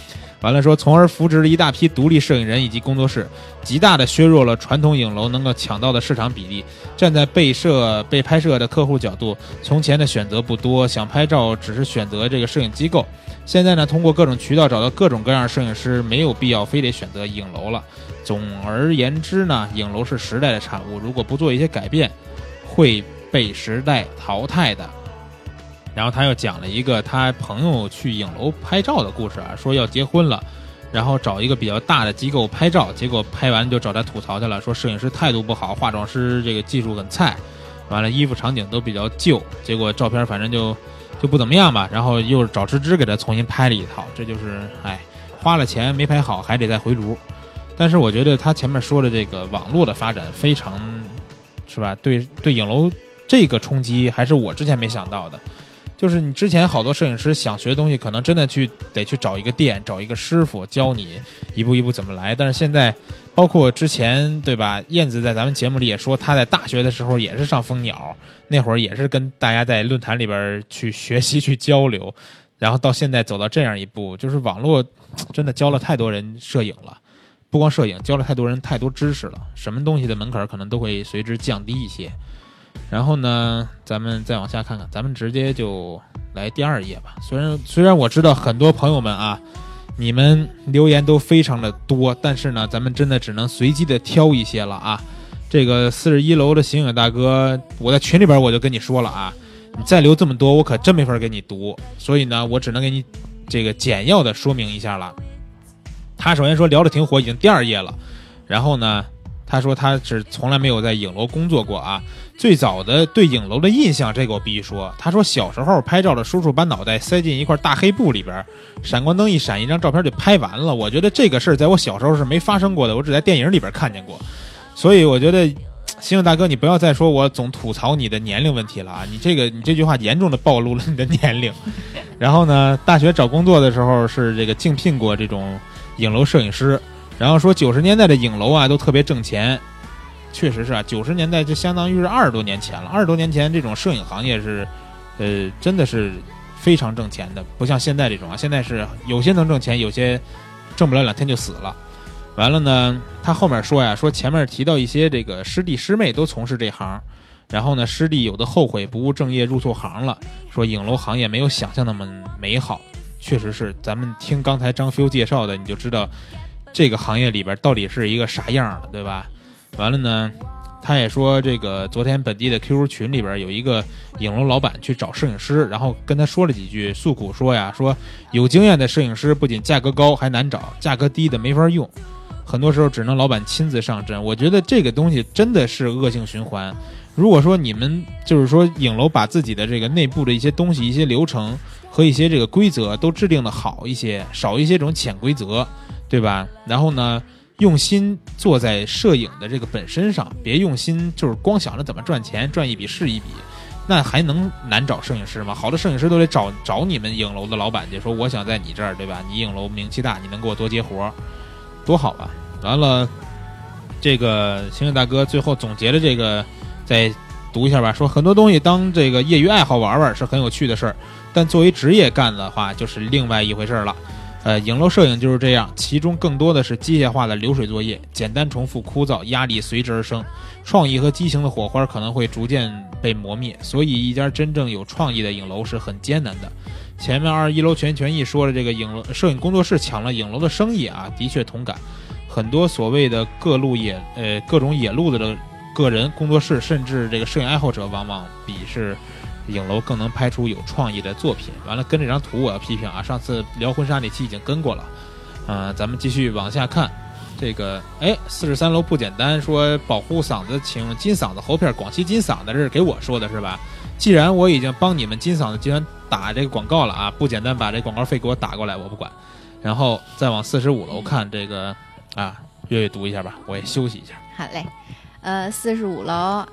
完了说，从而扶植了一大批独立摄影人以及工作室，极大的削弱了传统影楼能够抢到的市场比例。站在被拍摄的客户角度，从前的选择不多，想拍照只是选择这个摄影机构。现在呢，通过各种渠道找到各种各样的摄影师，没有必要非得选择影楼了。总而言之呢，影楼是时代的产物，如果不做一些改变，会被时代淘汰的。然后他又讲了一个他朋友去影楼拍照的故事啊，说要结婚了，然后找一个比较大的机构拍照，结果拍完就找他吐槽去了，说摄影师态度不好，化妆师这个技术很菜，完了衣服场景都比较旧，结果照片反正就不怎么样吧，然后又找芝芝给他重新拍了一套，这就是花了钱没拍好还得再回炉。但是我觉得他前面说的这个网络的发展非常是吧，对影楼这个冲击还是我之前没想到的。就是你之前好多摄影师想学的东西，可能真的得去找一个店，找一个师傅教你一步一步怎么来。但是现在，包括之前对吧，燕子在咱们节目里也说，他在大学的时候也是上蜂鸟，那会儿也是跟大家在论坛里边去学习去交流，然后到现在走到这样一步，就是网络真的教了太多人摄影了，不光摄影，教了太多人太多知识了，什么东西的门槛可能都会随之降低一些。然后呢，咱们再往下看看，咱们直接就来第2页吧。虽然我知道很多朋友们啊，你们留言都非常的多，但是呢，咱们真的只能随机的挑一些了啊。这个41楼的刑警大哥，我在群里边我就跟你说了啊，你再留这么多，我可真没法给你读，所以呢，我只能给你这个简要的说明一下了。他首先说聊得挺火，已经第2页了，然后呢，他说他是从来没有在影楼工作过啊。最早的对影楼的印象，这个我必须说。他说小时候拍照的叔叔把脑袋塞进一块大黑布里边，闪光灯一闪，一张照片就拍完了。我觉得这个事儿在我小时候是没发生过的，我只在电影里边看见过。所以我觉得，刑警大哥，你不要再说我总吐槽你的年龄问题了啊！你这句话严重的暴露了你的年龄。然后呢，大学找工作的时候是这个竞聘过这种影楼摄影师，然后说90年代的影楼啊都特别挣钱。确实是啊，90年代就相当于是20多年前了。20多年前这种摄影行业是，真的是非常挣钱的，不像现在这种啊。现在是有些能挣钱，有些挣不了2天就死了。完了呢，他后面说呀，说前面提到一些这个师弟师妹都从事这行，然后呢，师弟有的后悔不务正业入错行了，说影楼行业没有想象那么美好。确实是，咱们听刚才张修介绍的，你就知道这个行业里边到底是一个啥样了，对吧？完了呢，他也说这个昨天本地的 QQ 群里边有一个影楼老板去找摄影师，然后跟他说了几句诉苦，说呀，说有经验的摄影师不仅价格高还难找，价格低的没法用，很多时候只能老板亲自上阵。我觉得这个东西真的是恶性循环。如果说你们就是说影楼把自己的这个内部的一些东西、一些流程和一些这个规则都制定的好一些，少一些这种潜规则，对吧？然后呢，用心做在摄影的这个本身上，别用心就是光想着怎么赚钱，赚一笔是一笔，那还能难找摄影师吗？好的摄影师都得找你们影楼的老板去，说我想在你这儿，对吧？你影楼名气大，你能给我多接活，多好啊！完了，这个刑警大哥最后总结了这个，再读一下吧，说很多东西当这个业余爱好玩玩是很有趣的事儿，但作为职业干的话就是另外一回事了。影楼摄影就是这样，其中更多的是机械化的流水作业，简单重复枯燥，压力随之而生，创意和激情的火花可能会逐渐被磨灭，所以一家真正有创意的影楼是很艰难的。前面21楼全一说了这个影楼摄影工作室抢了影楼的生意啊，的确同感。很多所谓的各种野路子的个人工作室，甚至这个摄影爱好者，往往比是影楼更能拍出有创意的作品。完了，跟这张图我要批评啊，上次聊婚纱那期已经跟过了。咱们继续往下看。这个43楼不简单，说保护嗓子请用金嗓子喉片，广西金嗓子，这是给我说的是吧？既然我已经帮你们金嗓子集团打这个广告了啊，不简单把这广告费给我打过来，我不管。然后再往45楼看，这个啊，月月读一下吧，我也休息一下。 好嘞。45楼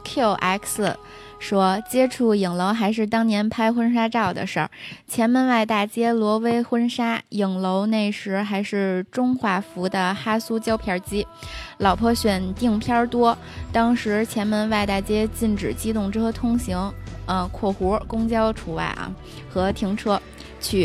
MQX 说，接触影楼还是当年拍婚纱照的事儿。前门外大街罗威婚纱影楼那时还是中画幅的哈苏胶片机，老婆选定片多，当时前门外大街禁止机动车通行（括弧公交除外啊）和停车，取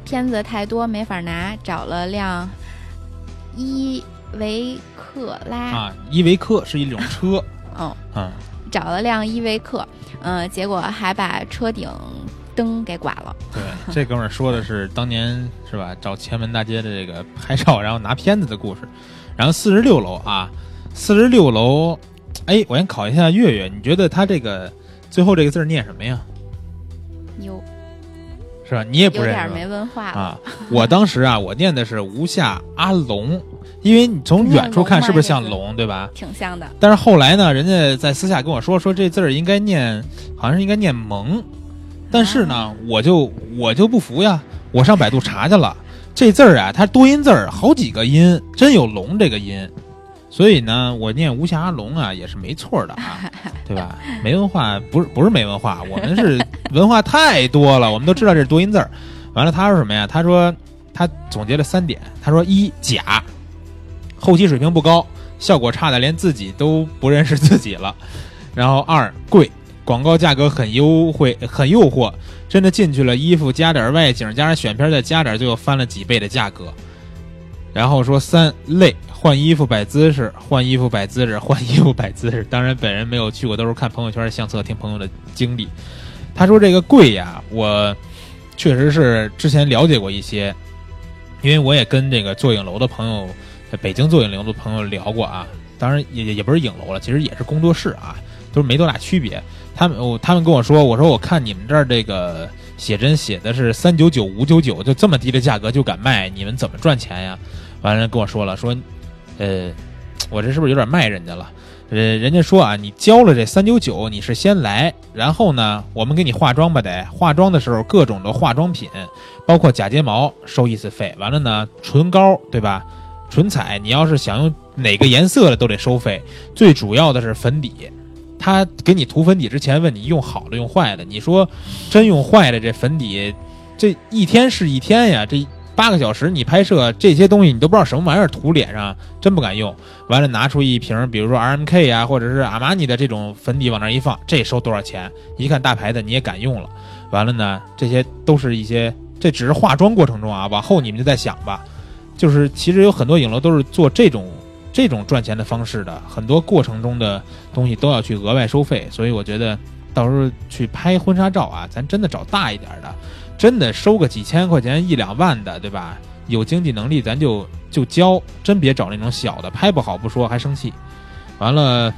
片子太多没法拿，找了辆伊维克拉啊，依维柯是一种车， 找了辆依维柯，结果还把车顶灯给刮了。 对，这哥们儿说的是当年是吧，找前门大街的这个拍照，然后拿片子的故事。然后46楼啊，46楼，哎，我先考一下月月，你觉得他这个最后这个字念什么呀？ 有， 是吧？你也不认识有点没文化了啊。我当时啊，我念的是吴下阿龙，因为你从远处看是不是像龙，对吧？ 挺像的。 但是后来呢，人家在私下跟我说这字儿应该念，好像是应该念蒙。但是呢，我就不服呀，我上百度查去了，这字儿啊，它多音字儿好几个音，真有龙这个音。所以呢，我念吴下阿龙啊也是没错的啊，对吧？没文化不是没文化，我们是文化太多了，我们都知道这是多音字儿。完了，他说什么呀？他说他总结了3点。他说1假，后期水平不高，效果差的连自己都不认识自己了。然后2贵，广告价格很优惠，很诱惑，真的进去了，衣服加点外景，加上选片再加点，就又翻了几倍的价格。然后说3累，换衣服摆姿势，换衣服摆姿势，换衣服摆姿势。当然本人没有去过，都是看朋友圈相册，听朋友的经历。他说这个贵呀，我确实是之前了解过一些，因为我也跟这个做影楼的朋友，在北京做影楼的朋友聊过啊。当然也不是影楼了，其实也是工作室啊，都是没多大区别。他们跟我说，我说我看你们这儿这个写真写的是399、599，就这么低的价格就敢卖，你们怎么赚钱呀？完了跟我说了，说，我这是不是有点卖人家了？人家说啊，你交了这399，你是先来，然后呢，我们给你化妆吧，得化妆的时候各种的化妆品，包括假睫毛收1次费，完了呢，唇膏对吧？唇彩你要是想用哪个颜色的都得收费，最主要的是粉底。他给你涂粉底之前问你用好的用坏的，你说真用坏的这粉底，这一天是一天呀，这8个小时你拍摄这些东西你都不知道什么玩意儿涂脸上，真不敢用。完了拿出一瓶比如说 RMK 啊或者是阿玛尼的这种粉底往那一放，这收多少钱？一看大牌的你也敢用了。完了呢，这些都是一些，这只是化妆过程中啊，往后你们就在想吧，就是其实有很多影楼都是做这种赚钱的方式的，很多过程中的东西都要去额外收费。所以我觉得到时候去拍婚纱照啊，咱真的找大一点的，真的收个几千块钱1、2万的，对吧？有经济能力咱就交，真别找那种小的，拍不好不说还生气。完了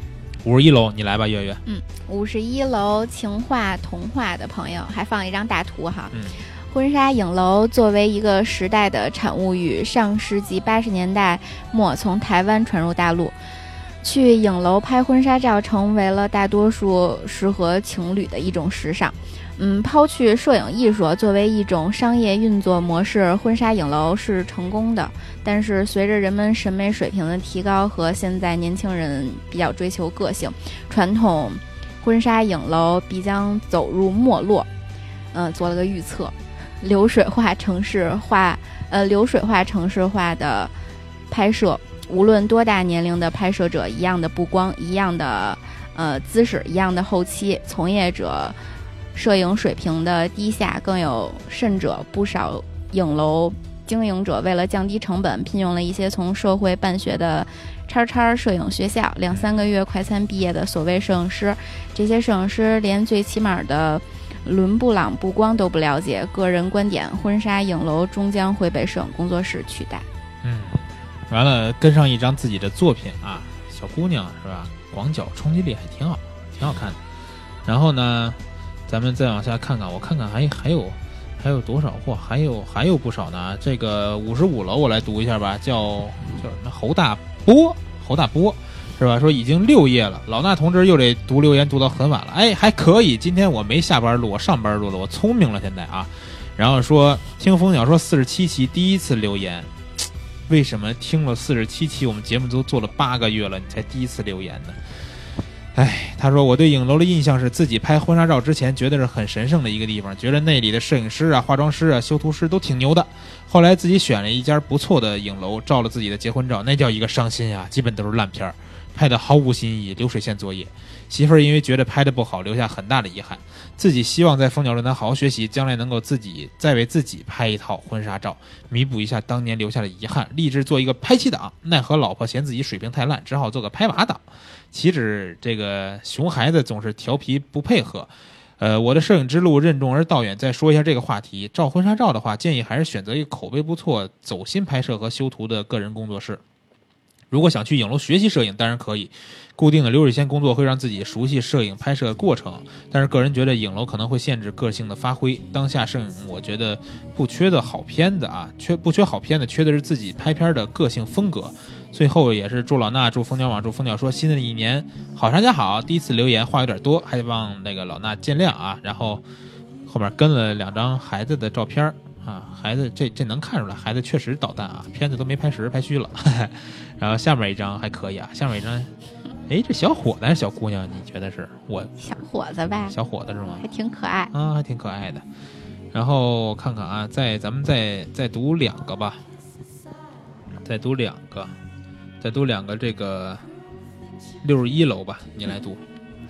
51楼你来吧，月月。 51楼情话童话的朋友还放一张大图哈。婚纱影楼作为一个时代的产物，于上世纪80年代末从台湾传入大陆，去影楼拍婚纱照成为了大多数适合情侣的一种时尚。抛去摄影艺术作为一种商业运作模式，婚纱影楼是成功的。但是随着人们审美水平的提高和现在年轻人比较追求个性，传统婚纱影楼必将走入没落。做了个预测，流水化城市化的拍摄，无论多大年龄的拍摄者，一样的布光，一样的姿势，一样的后期，从业者摄影水平的低下，更有甚者，不少影楼经营者为了降低成本，聘用了一些从社会办学的叉摄影学校2、3个月快餐毕业的所谓摄影师。这些摄影师连最起码的伦布朗布光都不了解。个人观点，婚纱影楼终将会被摄影工作室取代。 完了跟上一张自己的作品啊，小姑娘是吧？广角冲击力还挺好，挺好看的。然后呢，咱们再往下看看，我看看还有多少货，还有不少呢。这个55楼我来读一下吧，叫什么侯大波是吧？说已经6页了，老衲同志又得读留言读到很晚了。哎，还可以，今天我没下班录，我上班录了，我聪明了现在啊。然后说听蜂鸟说47期第一次留言，为什么听了47期我们节目都做了8个月了，你才第一次留言呢？哎，他说我对影楼的印象是自己拍婚纱照之前觉得是很神圣的一个地方，觉得那里的摄影师啊、化妆师啊、修图师都挺牛的。后来自己选了一家不错的影楼，照了自己的结婚照，那叫一个伤心啊，基本都是烂片儿。 拍得毫无新意，流水线作业。媳妇儿因为觉得拍得不好，留下很大的遗憾。自己希望在蜂鸟论坛好好学习，将来能够自己再为自己拍一套婚纱照，弥补一下当年留下的遗憾，立志做一个拍妻党。奈何老婆嫌自己水平太烂，只好做个拍娃党。岂止这个熊孩子总是调皮不配合。我的摄影之路任重而道远，再说一下这个话题。照婚纱照的话，建议还是选择一个口碑不错、走心拍摄和修图的个人工作室。如果想去影楼学习摄影，当然可以。固定的流水线工作会让自己熟悉摄影拍摄过程，但是个人觉得影楼可能会限制个性的发挥。当下摄影我觉得不缺的好片子啊，不缺好片子，缺的是自己拍片的个性风格。最后也是祝老衲、祝蜂鸟网、祝蜂鸟说新的一年好上加好。第一次留言话有点多，还望那个老衲见谅啊。然后后面跟了2张孩子的照片啊，孩子这能看出来，孩子确实捣蛋啊，片子都没拍实，拍虚了。然后下面一张还可以啊，下面一张，哎，这小伙子还是小姑娘？你觉得是？我小伙子吧， 小伙子是吗？ 还挺可爱啊，还挺可爱的。然后看看啊，咱们再读2个吧，再读2个这个61楼吧，你来读。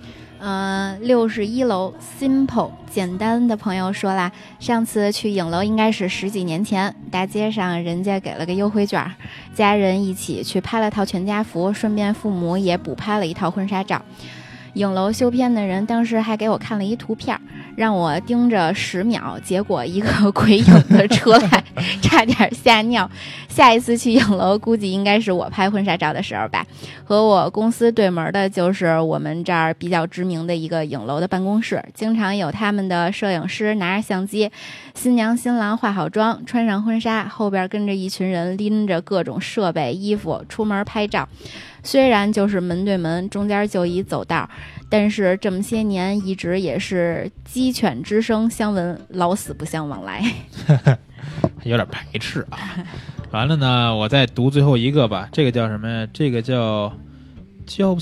61楼 Simple 简单的朋友说啦，上次去影楼应该是10几年前，大街上人家给了个优惠券，家人一起去拍了套全家福，顺便父母也补拍了一套婚纱照。影楼修片的人当时还给我看了一图片，让我盯着10秒，结果一个鬼影子出来，差点吓尿。下一次去影楼估计应该是我拍婚纱照的时候吧。和我公司对门的就是我们这儿比较知名的一个影楼的办公室，经常有他们的摄影师拿着相机，新娘新郎化好妆，穿上婚纱，后边跟着一群人拎着各种设备衣服出门拍照。虽然就是门对门，中间就一走道，但是这么些年一直也是鸡犬之声相闻，老死不相往来。 有点排斥啊。完了呢，我再读最后一个吧。这个叫什么呀？这个叫 job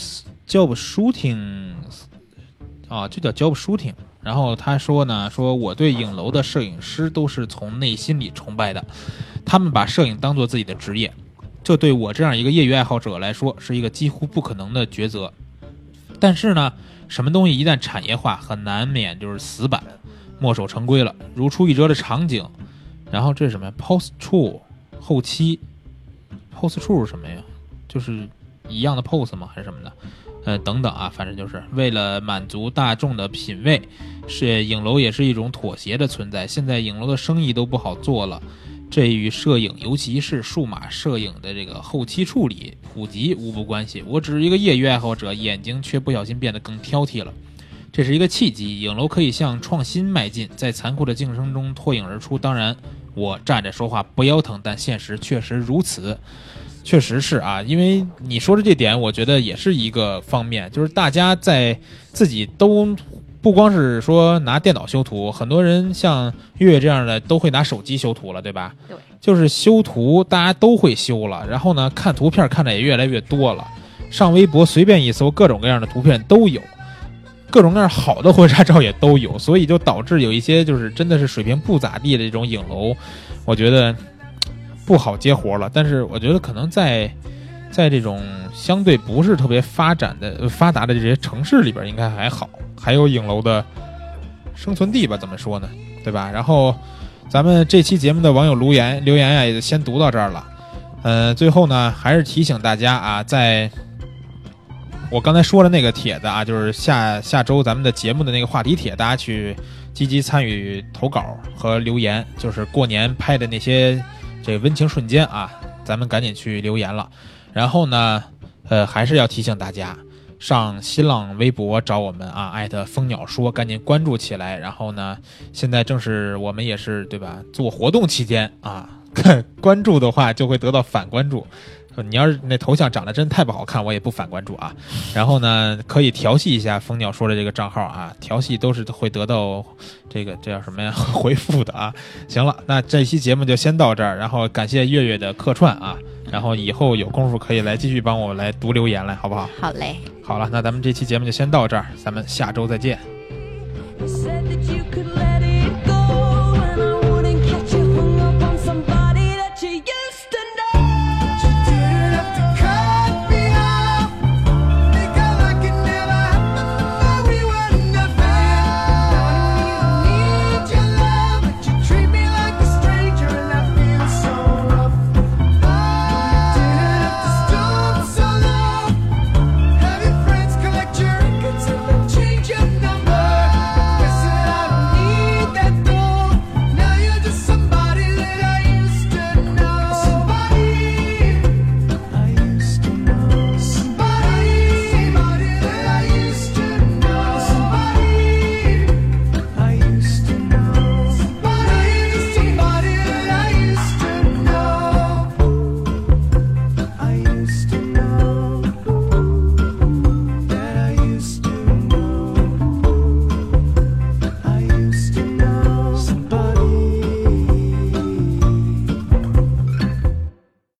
shooting 啊，就叫 job shooting。然后他说呢，说我对影楼的摄影师都是从内心里崇拜的，他们把摄影当作自己的职业。这对我这样一个业余爱好者来说是一个几乎不可能的抉择。但是呢，什么东西一旦产业化，很难免就是死板，墨守成规了，如出一辙的场景。然后这是什么呀 ？Post true 后期 ，Post true 是什么呀？就是一样的 pose 吗？还是什么的？等等啊，反正就是为了满足大众的品味，是影楼也是一种妥协的存在。现在影楼的生意都不好做了。这与摄影，尤其是数码摄影的这个后期处理普及无不关系。我只是一个业余爱好者，眼睛却不小心变得更挑剔了。这是一个契机，影楼可以向创新迈进，在残酷的竞争中脱颖而出。当然，我站着说话不腰疼，但现实确实如此。确实是啊，因为你说的这点，我觉得也是一个方面，就是大家在自己都不光是说拿电脑修图，很多人像月月这样的都会拿手机修图了，对吧？ 对， 就是修图大家都会修了，然后呢，看图片看的也越来越多了，上微博随便一搜，各种各样的图片都有，各种各样好的婚纱照也都有，所以就导致有一些就是真的是水平不咋地的这种影楼，我觉得不好接活了。但是我觉得可能在这种相对不是特别发达的这些城市里边应该还好，还有影楼的生存地吧，怎么说呢，对吧？然后咱们这期节目的网友留言呀，也先读到这儿了。最后呢，还是提醒大家啊，在我刚才说的那个帖子啊，就是下周咱们的节目的那个话题帖，大家去积极参与投稿和留言，就是过年拍的那些这个温情瞬间啊，咱们赶紧去留言了。然后呢，还是要提醒大家，上新浪微博找我们啊，蜂鸟说，赶紧关注起来。然后呢，现在正是我们也是对吧，做活动期间啊，关注的话就会得到反关注。你要是那头像长得真太不好看，我也不反关注啊。然后呢，可以调戏一下蜂鸟说的这个账号啊，调戏都是会得到这叫什么呀回复的啊。行了，那这期节目就先到这儿，然后感谢月月的客串啊，然后以后有功夫可以来继续帮我来读留言来，好不好？ 好嘞。 好了，那咱们这期节目就先到这儿，咱们下周再见。 You said that you could let